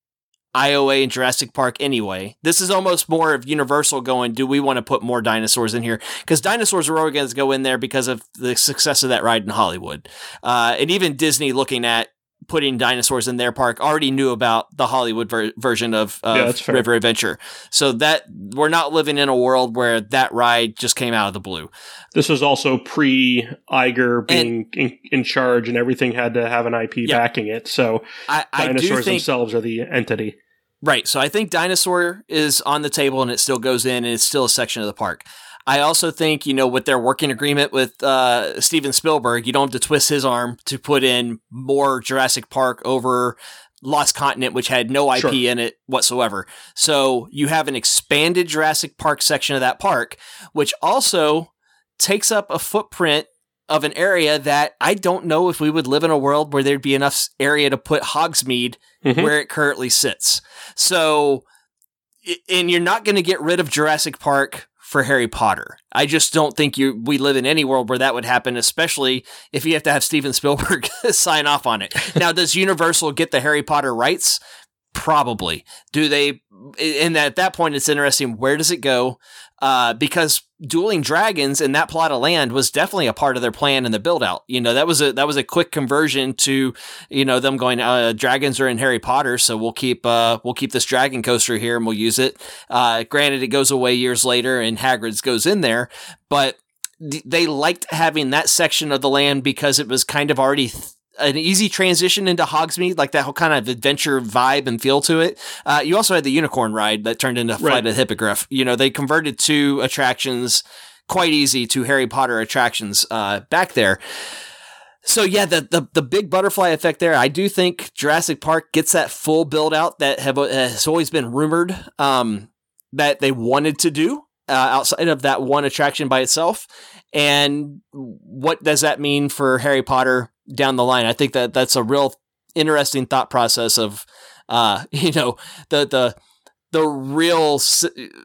I O A and Jurassic Park anyway? This is almost more of Universal going, do we want to put more dinosaurs in here? Because dinosaurs are always going to go in there because of the success of that ride in Hollywood. Uh, and even Disney looking at putting dinosaurs in their park already knew about the Hollywood ver- version of, of Yeah, that's fair. River Adventure. So that we're not living in a world where that ride just came out of the blue. This was also pre Iger being in, in charge, and everything had to have an I P Yeah. backing it. So I, I do dinosaurs think themselves are the entity. Right. So I think Dinosaur is on the table and it still goes in and it's still a section of the park. I also think, you know, with their working agreement with uh, Steven Spielberg, you don't have to twist his arm to put in more Jurassic Park over Lost Continent, which had no I P Sure. in it whatsoever. So you have an expanded Jurassic Park section of that park, which also takes up a footprint of an area that I don't know if we would live in a world where there'd be enough area to put Hogsmeade Mhm. where it currently sits. So, i- and you're not going to get rid of Jurassic Park for Harry Potter. I just don't think you we live in any world where that would happen, especially if you have to have Steven Spielberg sign off on it. Now, does Universal get the Harry Potter rights? Probably. Do they? And at that point, it's interesting. Where does it go? Uh, because Dueling Dragons and that plot of land was definitely a part of their plan in the build out. You know, that was a that was a quick conversion to, you know, them going, uh, dragons are in Harry Potter, so we'll keep uh we'll keep this dragon coaster here and we'll use it. Uh, granted, it goes away years later and Hagrid's goes in there, but th- they liked having that section of the land because it was kind of already th- an easy transition into Hogsmeade, like that whole kind of adventure vibe and feel to it. Uh, you also had the unicorn ride that turned into Flight Right. of the Hippogriff. You know, they converted two attractions quite easy to Harry Potter attractions uh, back there. So yeah, the, the the big butterfly effect there. I do think Jurassic Park gets that full build out that have has always been rumored um, that they wanted to do uh, outside of that one attraction by itself. And what does that mean for Harry Potter down the line? I think that that's a real interesting thought process of, uh, you know, the the the real s-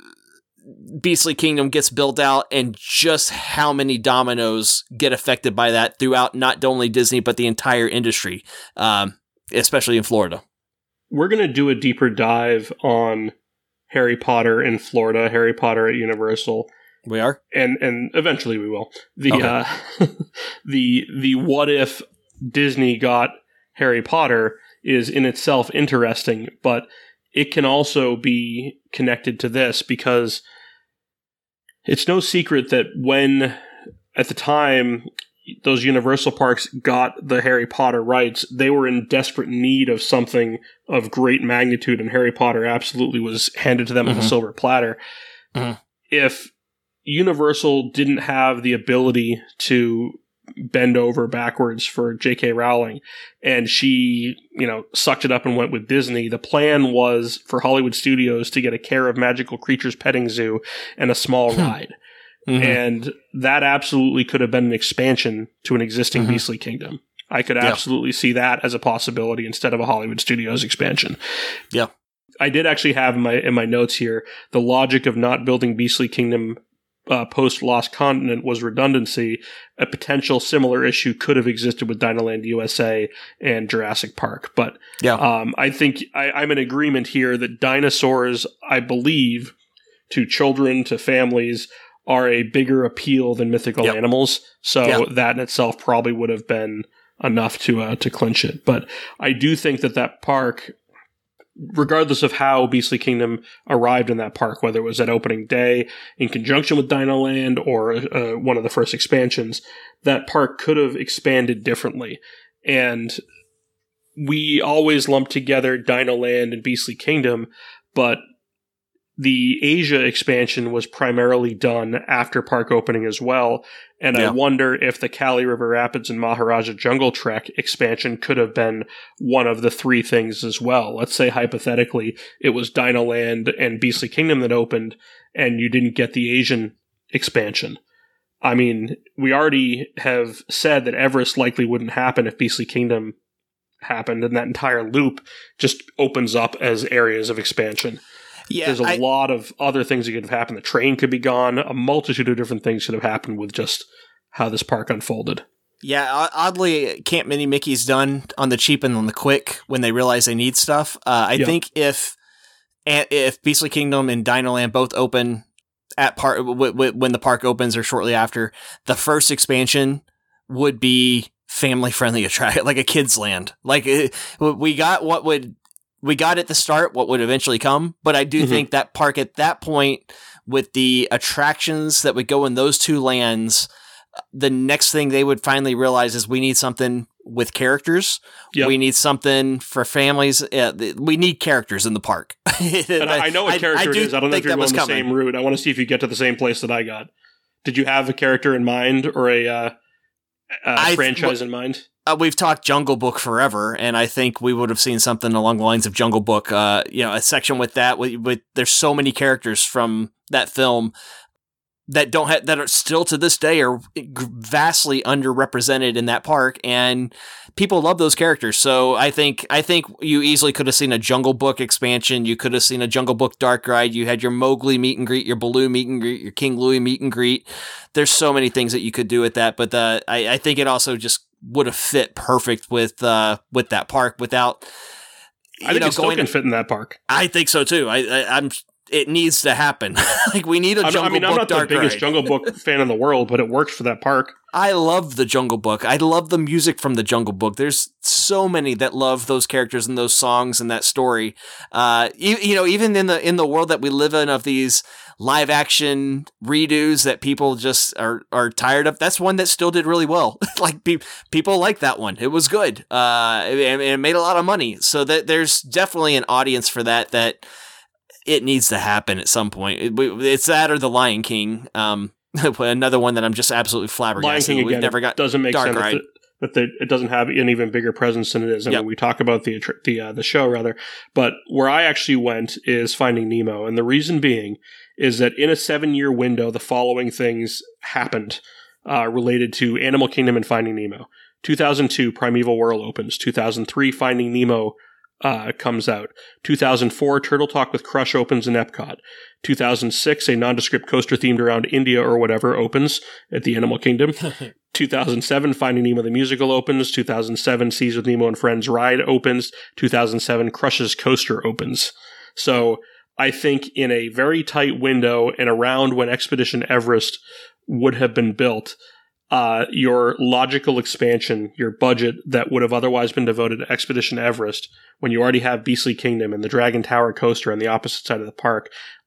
Beastly Kingdom gets built out and just how many dominoes get affected by that throughout not only Disney, but the entire industry, um, especially in Florida. We're going to do a deeper dive on Harry Potter in Florida, Harry Potter at Universal, We are? and and eventually we will. The Okay. uh, the the what if Disney got Harry Potter is in itself interesting, but it can also be connected to this because it's no secret that when at the time those Universal parks got the Harry Potter rights, they were in desperate need of something of great magnitude, and Harry Potter absolutely was handed to them mm-hmm. on a silver platter. Mm-hmm. If Universal didn't have the ability to bend over backwards for J K Rowling, and she, you know, sucked it up and went with Disney, the plan was for Hollywood Studios to get a Care of Magical Creatures petting zoo and a small ride. Mm-hmm. And that absolutely could have been an expansion to an existing mm-hmm. Beastly Kingdom. I could absolutely yeah. see that as a possibility instead of a Hollywood Studios expansion. Yeah. I did actually have in my in my notes here, the logic of not building Beastly Kingdom uh, post Lost Continent was redundancy. A potential similar issue could have existed with Dinoland U S A and Jurassic Park. But yeah. um, I think I, I'm in agreement here that dinosaurs, I believe, to children, to families, are a bigger appeal than mythical yep. animals. So yep. that in itself probably would have been enough to uh, to clinch it. But I do think that that park, regardless of how Beastly Kingdom arrived in that park, whether it was at opening day in conjunction with Dinoland or uh, one of the first expansions, that park could have expanded differently. And we always lump together Dinoland and Beastly Kingdom, but the Asia expansion was primarily done after park opening as well, and yeah. I wonder if the Kali River Rapids and Maharaja Jungle Trek expansion could have been one of the three things as well. Let's say hypothetically it was Dinoland and Beastly Kingdom that opened, and you didn't get the Asian expansion. I mean, we already have said that Everest likely wouldn't happen if Beastly Kingdom happened, and that entire loop just opens up as areas of expansion. Yeah, There's a I, lot of other things that could have happened. The train could be gone. A multitude of different things could have happened with just how this park unfolded. Yeah, oddly, Camp Mini Mickey's done on the cheap and on the quick when they realize they need stuff. Uh, I yeah. think if if Beastly Kingdom and Dinoland both open at park w- w- when the park opens or shortly after, the first expansion would be family friendly attraction, like a kids land. Like we got what would. We got at the start what would eventually come, but I do mm-hmm. think that park at that point, with the attractions that would go in those two lands, the next thing they would finally realize is we need something with characters. Yep. We need something for families. Uh, we need characters in the park. And I, I know what character I, I it is. I don't know if you're going the coming. same route. I want to see if you get to the same place that I got. Did you have a character in mind or a uh, uh, franchise th- in mind? Uh, we've talked Jungle Book forever, and I think we would have seen something along the lines of Jungle Book. Uh, you know, a section with that. With, with there's so many characters from that film that don't have that are still to this day are vastly underrepresented in that park, and people love those characters. So I think I think you easily could have seen a Jungle Book expansion. You could have seen a Jungle Book dark ride. You had your Mowgli meet and greet, your Baloo meet and greet, your King Louie meet and greet. There's so many things that you could do with that, but uh, I, I think it also just would have fit perfect with uh, with that park without. I think know, it still going can fit in that park. I think so too. I, I I'm. It needs to happen. Like we need a Jungle Book. I mean, I'm not the biggest ride. Jungle Book fan in the world, but it works for that park. I love the Jungle Book. I love the music from the Jungle Book. There's so many that love those characters and those songs and that story. Uh, you, you know, even in the in the world that we live in of these live action redos that people just are are tired of, that's one that still did really well. Like pe- people like that one. It was good. Uh, it, it made a lot of money. So that there's definitely an audience for that. That. It needs to happen at some point. It, it's that or the Lion King. Um, another one that I'm just absolutely flabbergasted. Lion King We've again, never got doesn't make dark sense ride. that, that the, it doesn't have an even bigger presence than it is. I yep. mean, we talk about the the uh, the show rather, but where I actually went is Finding Nemo, and the reason being is that in a seven year window, the following things happened uh, related to Animal Kingdom and Finding Nemo. two thousand two, Primeval World opens. two thousand three, Finding Nemo Uh, comes out. two thousand four, Turtle Talk with Crush opens in Epcot. two thousand six, a nondescript coaster themed around India or whatever opens at the Animal Kingdom. two thousand seven, Finding Nemo the Musical opens. two thousand seven, Seas with Nemo and Friends Ride opens. two thousand seven, Crush's Coaster opens. So I think in a very tight window and around when Expedition Everest would have been built, Uh, your logical expansion, your budget that would have otherwise been devoted to Expedition Everest, when you already have Beastly Kingdom and the Dragon Tower coaster on the opposite side of the park,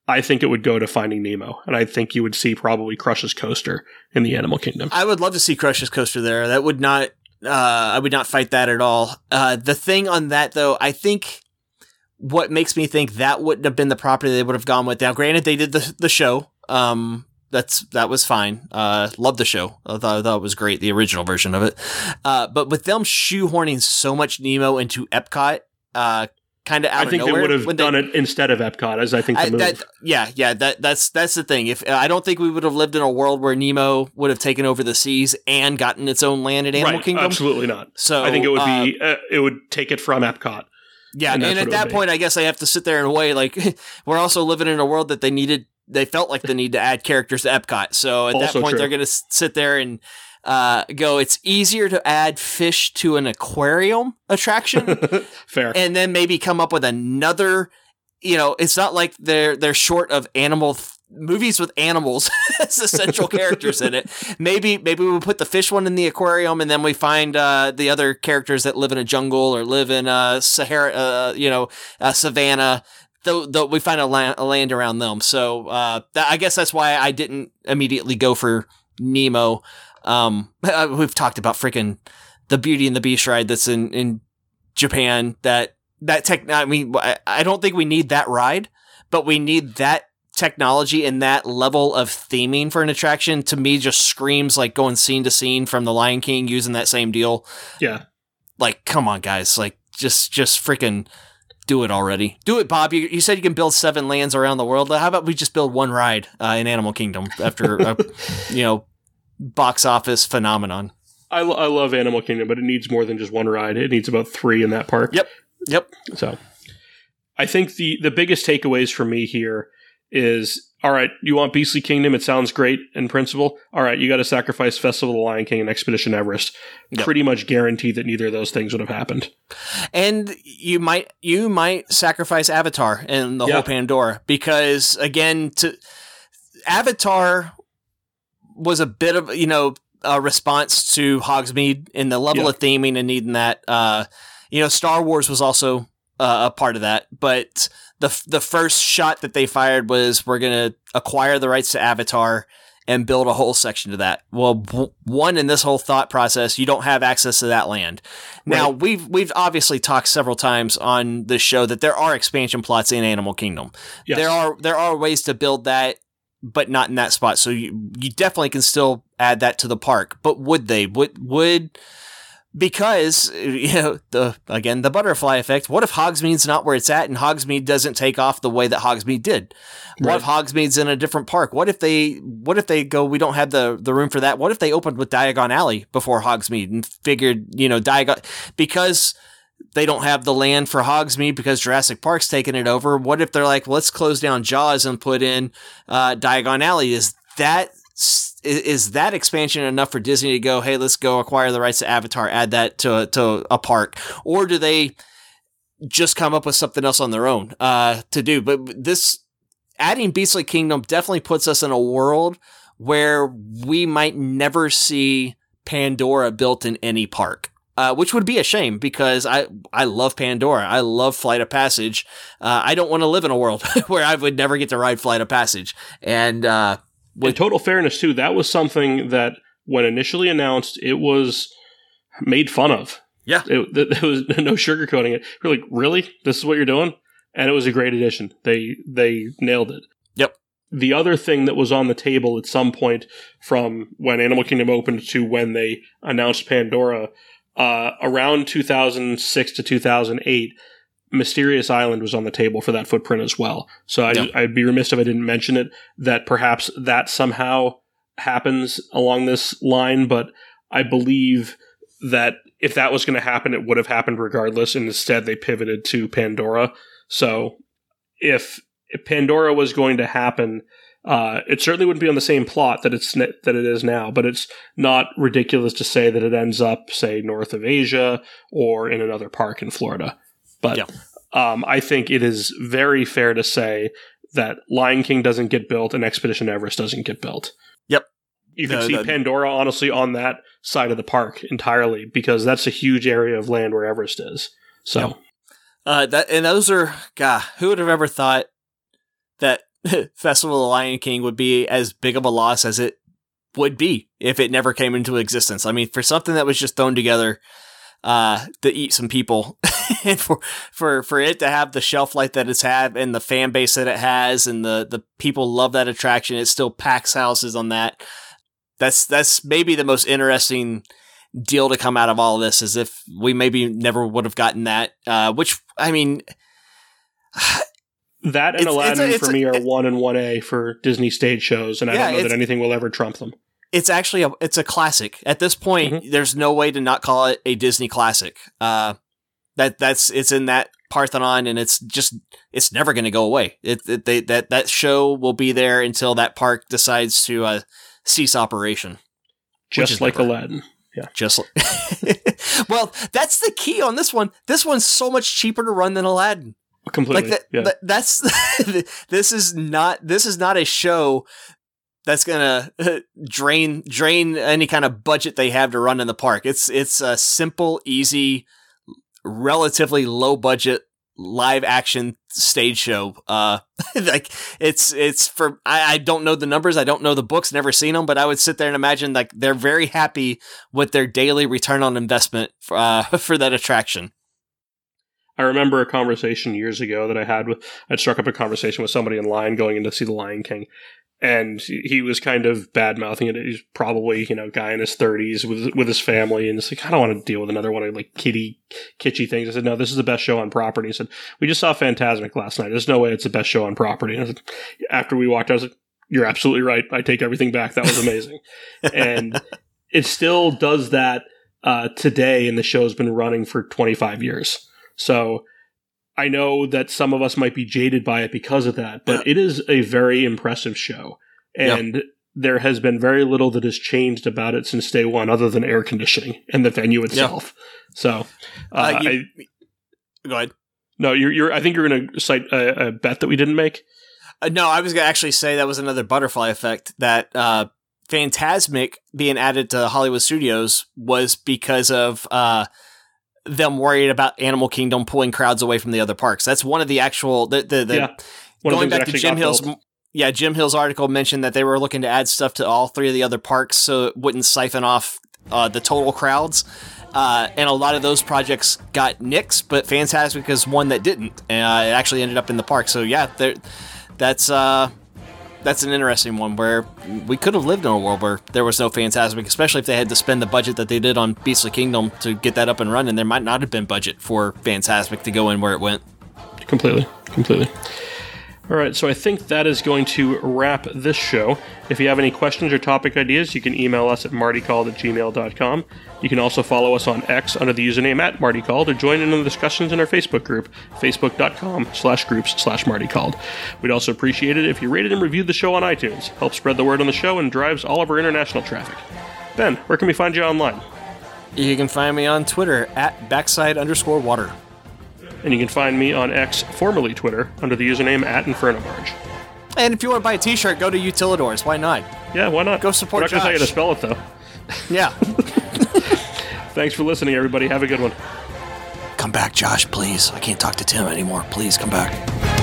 I think it would go to Finding Nemo, and I think you would see probably Crush's Coaster in the Animal Kingdom. I would love to see Crush's Coaster there. That would not, uh, I would not fight that at all. Uh, the thing on that though, I think what makes me think that wouldn't have been the property they would have gone with. Now, granted, they did the the show. Um, that's that was fine. Uh, loved the show. I thought, I thought it was great, the original version of it. Uh, but with them shoehorning so much Nemo into Epcot, uh. Kind of out I think of nowhere. they would have done they, it instead of Epcot, as I think the I, move. That, yeah, yeah, that that's that's the thing. If I don't think we would have lived in a world where Nemo would have taken over the seas and gotten its own land at Animal right, Kingdom. Absolutely not. So I think it would uh, be uh, it would take it from Epcot. Yeah, and, and at that point, I guess I have to sit there and weigh. Like, we're also living in a world that they needed. They felt like the need to add characters to Epcot. So at also that point, true. they're going to sit there and. Uh, go, it's easier to add fish to an aquarium attraction. Fair. And then maybe come up with another, you know, it's not like they're, they're short of animal th- movies with animals as the central characters in it. Maybe, maybe we put the fish one in the aquarium and then we find, uh, the other characters that live in a jungle or live in a Sahara, uh, you know, a savannah. Though, though we find a, la- a land around them. So, uh, th- I guess that's why I didn't immediately go for Nemo. Um, we've talked about freaking the Beauty and the Beast ride that's in, in Japan. That that tech. I mean, I don't think we need that ride, but we need that technology and that level of theming for an attraction. To me, just screams like going scene to scene from The Lion King using that same deal. Yeah, like come on, guys, like just just freaking do it already. Do it, Bob. You, you said you can build seven lands around the world. How about we just build one ride uh, in Animal Kingdom after a, you know. box office phenomenon. I, lo- I love Animal Kingdom, but it needs more than just one ride. It needs about three in that park. Yep. Yep. So I think the, the biggest takeaways for me here is, all right, you want Beastly Kingdom? It sounds great in principle. All right, you got to sacrifice Festival of the Lion King and Expedition Everest. Yep. Pretty much guaranteed that neither of those things would have happened. And you might you might sacrifice Avatar and the yeah. whole Pandora because, again, to Avatar was a bit of, you know, a response to Hogsmeade in the level yeah. of theming and needing that. Uh, you know, Star Wars was also uh, a part of that, but the the first shot that they fired was we're going to acquire the rights to Avatar and build a whole section to that. Well, w- one, in this whole thought process, you don't have access to that land. Right. Now, we've we've obviously talked several times on this show that there are expansion plots in Animal Kingdom. Yes. There are there are ways to build that, but not in that spot. So you, you definitely can still add that to the park. But would they? Would would because you know the again the butterfly effect. What if Hogsmeade's not where it's at, and Hogsmeade doesn't take off the way that Hogsmeade did? What right. if Hogsmeade's in a different park? What if they what if they go? We don't have the the room for that. What if they opened with Diagon Alley before Hogsmeade and figured you know Diagon because they don't have the land for Hogsmeade because Jurassic Park's taken it over. What if they're like, let's close down Jaws and put in uh, Diagon Alley? Is that is that expansion enough for Disney to go, hey, let's go acquire the rights to Avatar, add that to to a park? Or do they just come up with something else on their own uh, to do? But this adding Beastly Kingdom definitely puts us in a world where we might never see Pandora built in any park. Uh, which would be a shame because I, I love Pandora. I love Flight of Passage. Uh, I don't want to live in a world where I would never get to ride Flight of Passage. And uh, with total fairness, too, that was something that when initially announced, it was made fun of. Yeah. It, there was no sugarcoating it. We're like, really? This is what you're doing? And it was a great addition. They they nailed it. Yep. The other thing that was on the table at some point from when Animal Kingdom opened to when they announced Pandora, Uh, around two thousand six to two thousand eight, Mysterious Island was on the table for that footprint as well. So I, yep. I'd be remiss if I didn't mention it, that perhaps that somehow happens along this line, but I believe that if that was going to happen, it would have happened regardless, and instead they pivoted to Pandora. So if, if Pandora was going to happen, Uh, it certainly wouldn't be on the same plot that it's that it is now, but it's not ridiculous to say that it ends up, say, north of Asia or in another park in Florida. But yeah. um, I think it is very fair to say that Lion King doesn't get built and Expedition Everest doesn't get built. Yep. You can no, see that... Pandora, honestly, on that side of the park entirely, because that's a huge area of land where Everest is. So, yep. uh, that and those are, God, who would have ever thought that Festival of the Lion King would be as big of a loss as it would be if it never came into existence. I mean, for something that was just thrown together uh, to eat some people, and for, for, for it to have the shelf life that it's had and the fan base that it has, and the, the people love that attraction, it still packs houses on that. That's, that's maybe the most interesting deal to come out of all of this, is if we maybe never would have gotten that, uh, which, I mean, that and it's, Aladdin it's a, it's for me a, are one and one A for Disney stage shows, and I yeah, don't know that anything will ever trump them. It's actually a, it's a classic. At this point, mm-hmm. there's no way to not call it a Disney classic. Uh, that that's it's in that Parthenon, and it's just it's never going to go away. It, it they, that that show will be there until that park decides to uh, cease operation. Just like never, Aladdin. Yeah. Just like well, that's the key on this one. This one's so much cheaper to run than Aladdin. Completely. Like that, yeah. that, that's this is not this is not a show that's gonna drain drain any kind of budget they have to run in the park. It's it's a simple, easy, relatively low budget live action stage show. Uh, like it's it's for I, I don't know the numbers, I don't know the books, never seen them, but I would sit there and imagine like they're very happy with their daily return on investment for, uh, for that attraction. I remember a conversation years ago that I had with I'd struck up a conversation with somebody in line going in to see The Lion King. And he was kind of bad mouthing it. He's probably, you know, guy in his thirties with with his family, and it's like, I don't want to deal with another one of like kiddie, kitschy things. I said, no, this is the best show on property. He said, we just saw Fantasmic last night. There's no way it's the best show on property. And I said, after we walked out, I was like, you're absolutely right. I take everything back. That was amazing. And it still does that uh, today, and the show's been running for twenty-five years. So I know that some of us might be jaded by it because of that, but yeah. it is a very impressive show. And yep. there has been very little that has changed about it since day one, other than air conditioning and the venue itself. Yep. So, uh, uh, you, I, go ahead. No, you're, you're, I think you're going to cite a, a bet that we didn't make. Uh, no, I was going to actually say that was another butterfly effect, that uh, Fantasmic being added to Hollywood Studios was because of uh, them worried about Animal Kingdom pulling crowds away from the other parks. That's one of the actual the the, the yeah. going back to Jim Hill's built. yeah Jim Hill's article mentioned that they were looking to add stuff to all three of the other parks so it wouldn't siphon off uh, the total crowds. Uh, and a lot of those projects got nixed, but Fantasmic is one that didn't. And uh, it actually ended up in the park. So yeah, that's uh, that's an interesting one where we could have lived in a world where there was no Fantasmic, especially if they had to spend the budget that they did on Beastly Kingdom to get that up and running. There might not have been budget for Fantasmic to go in where it went. Completely, completely. All right, so I think that is going to wrap this show. If you have any questions or topic ideas, you can email us at marty called at gmail dot com. You can also follow us on X under the username at martycalled, or join in on the discussions in our Facebook group, facebook.com slash groups slash martycalled. We'd also appreciate it if you rated and reviewed the show on iTunes. Helps spread the word on the show and drives all of our international traffic. Ben, where can we find you online? You can find me on Twitter at backside underscore water. And you can find me on X, formerly Twitter, under the username at InfernoBarge. And if you want to buy a t-shirt, go to Utilidors. Why not? Yeah, why not? Go support We're not going to tell you to spell it, though. Yeah. Thanks for listening, everybody. Have a good one. Come back, Josh, please. I can't talk to Tim anymore. Please, come back.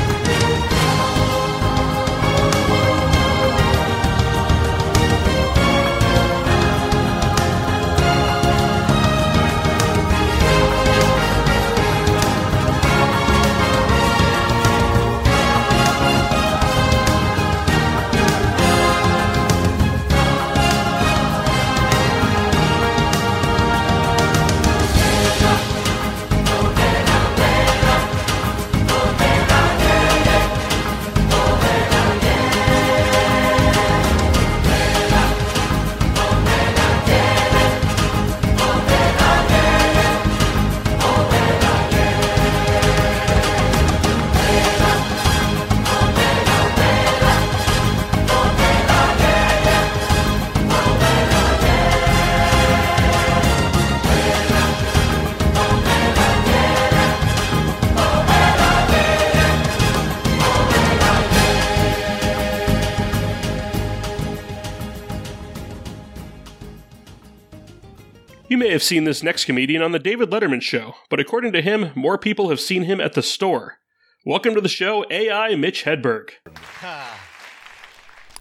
You may have seen this next comedian on The David Letterman Show, but according to him, more people have seen him at the store. Welcome to the show, A I Mitch Hedberg.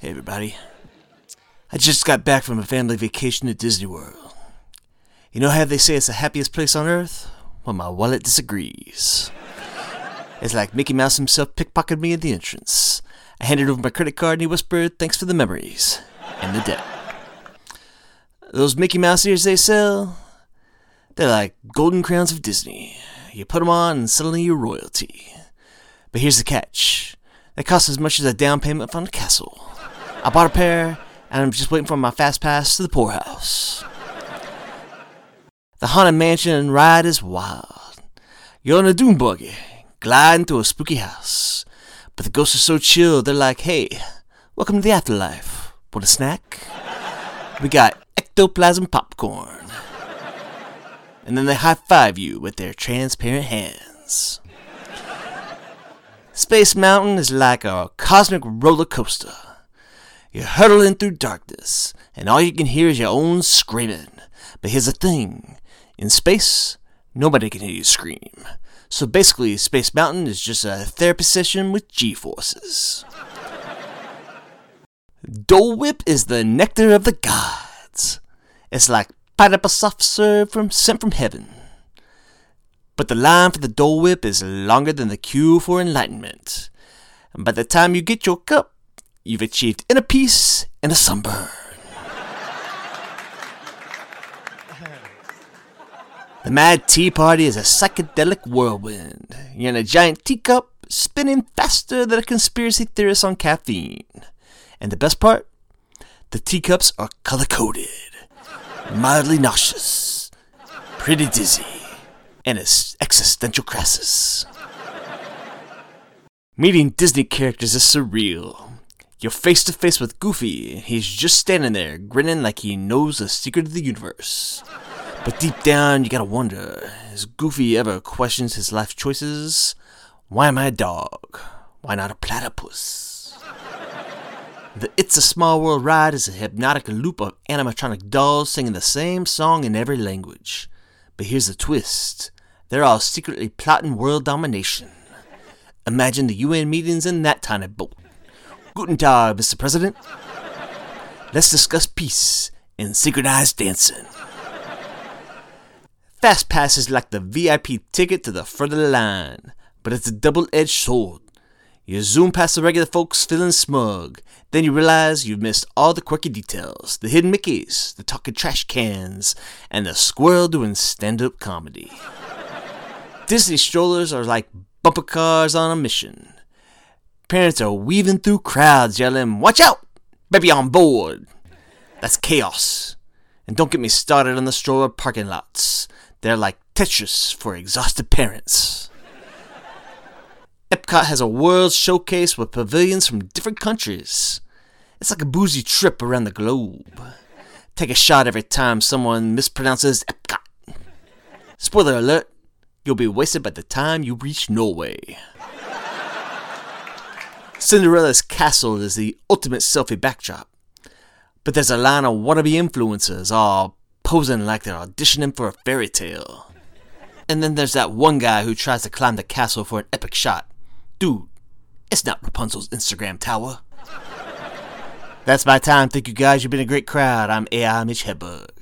Hey everybody. I just got back from a family vacation at Disney World. You know how they say it's the happiest place on earth? Well, my wallet disagrees. It's like Mickey Mouse himself pickpocketed me at the entrance. I handed over my credit card and he whispered, "Thanks for the memories." And the debt. Those Mickey Mouse ears they sell, they're like golden crowns of Disney. You put them on and suddenly you're royalty. But here's the catch. They cost as much as a down payment on a castle. I bought a pair, and I'm just waiting for my fast pass to the poorhouse. The Haunted Mansion ride is wild. You're on a dune buggy, gliding through a spooky house. But the ghosts are so chill, they're like, "Hey, welcome to the afterlife. Want a snack? We got ectoplasm popcorn." And then they high-five you with their transparent hands. Space Mountain is like a cosmic roller coaster. You're hurtling through darkness, and all you can hear is your own screaming. But here's the thing. In space, nobody can hear you scream. So basically, Space Mountain is just a therapy session with G-forces. Dole Whip is the nectar of the gods. It's like pineapple soft serve from sent from heaven. But the line for the Dole Whip is longer than the queue for enlightenment. And by the time you get your cup, you've achieved inner peace and a sunburn. The Mad Tea Party is a psychedelic whirlwind. You're in a giant teacup, spinning faster than a conspiracy theorist on caffeine. And the best part? The teacups are color-coded, mildly nauseous, pretty dizzy, and it's existential crisis. Meeting Disney characters is surreal. You're face to face with Goofy, and he's just standing there, grinning like he knows the secret of the universe. But deep down, you gotta wonder, has Goofy ever questions his life choices? Why am I a dog? Why not a platypus? The It's a Small World ride is a hypnotic loop of animatronic dolls singing the same song in every language. But here's the twist. They're all secretly plotting world domination. Imagine the U N meetings in that tiny boat. Guten Tag, Mister President. Let's discuss peace and synchronized dancing. Fast Pass is like the V I P ticket to the front of the line, but it's a double-edged sword. You zoom past the regular folks feeling smug, then you realize you've missed all the quirky details, the hidden Mickeys, the talking trash cans, and the squirrel doing stand-up comedy. Disney strollers are like bumper cars on a mission. Parents are weaving through crowds yelling, "Watch out! Baby on board!" That's chaos. And don't get me started on the stroller parking lots. They're like Tetris for exhausted parents. Epcot has a world showcase with pavilions from different countries. It's like a boozy trip around the globe. Take a shot every time someone mispronounces Epcot. Spoiler alert, you'll be wasted by the time you reach Norway. Cinderella's castle is the ultimate selfie backdrop. But there's a line of wannabe influencers all posing like they're auditioning for a fairy tale. And then there's that one guy who tries to climb the castle for an epic shot. Dude, it's not Rapunzel's Instagram tower. That's my time. Thank you guys. You've been a great crowd. I'm A I Mitch Hedberg.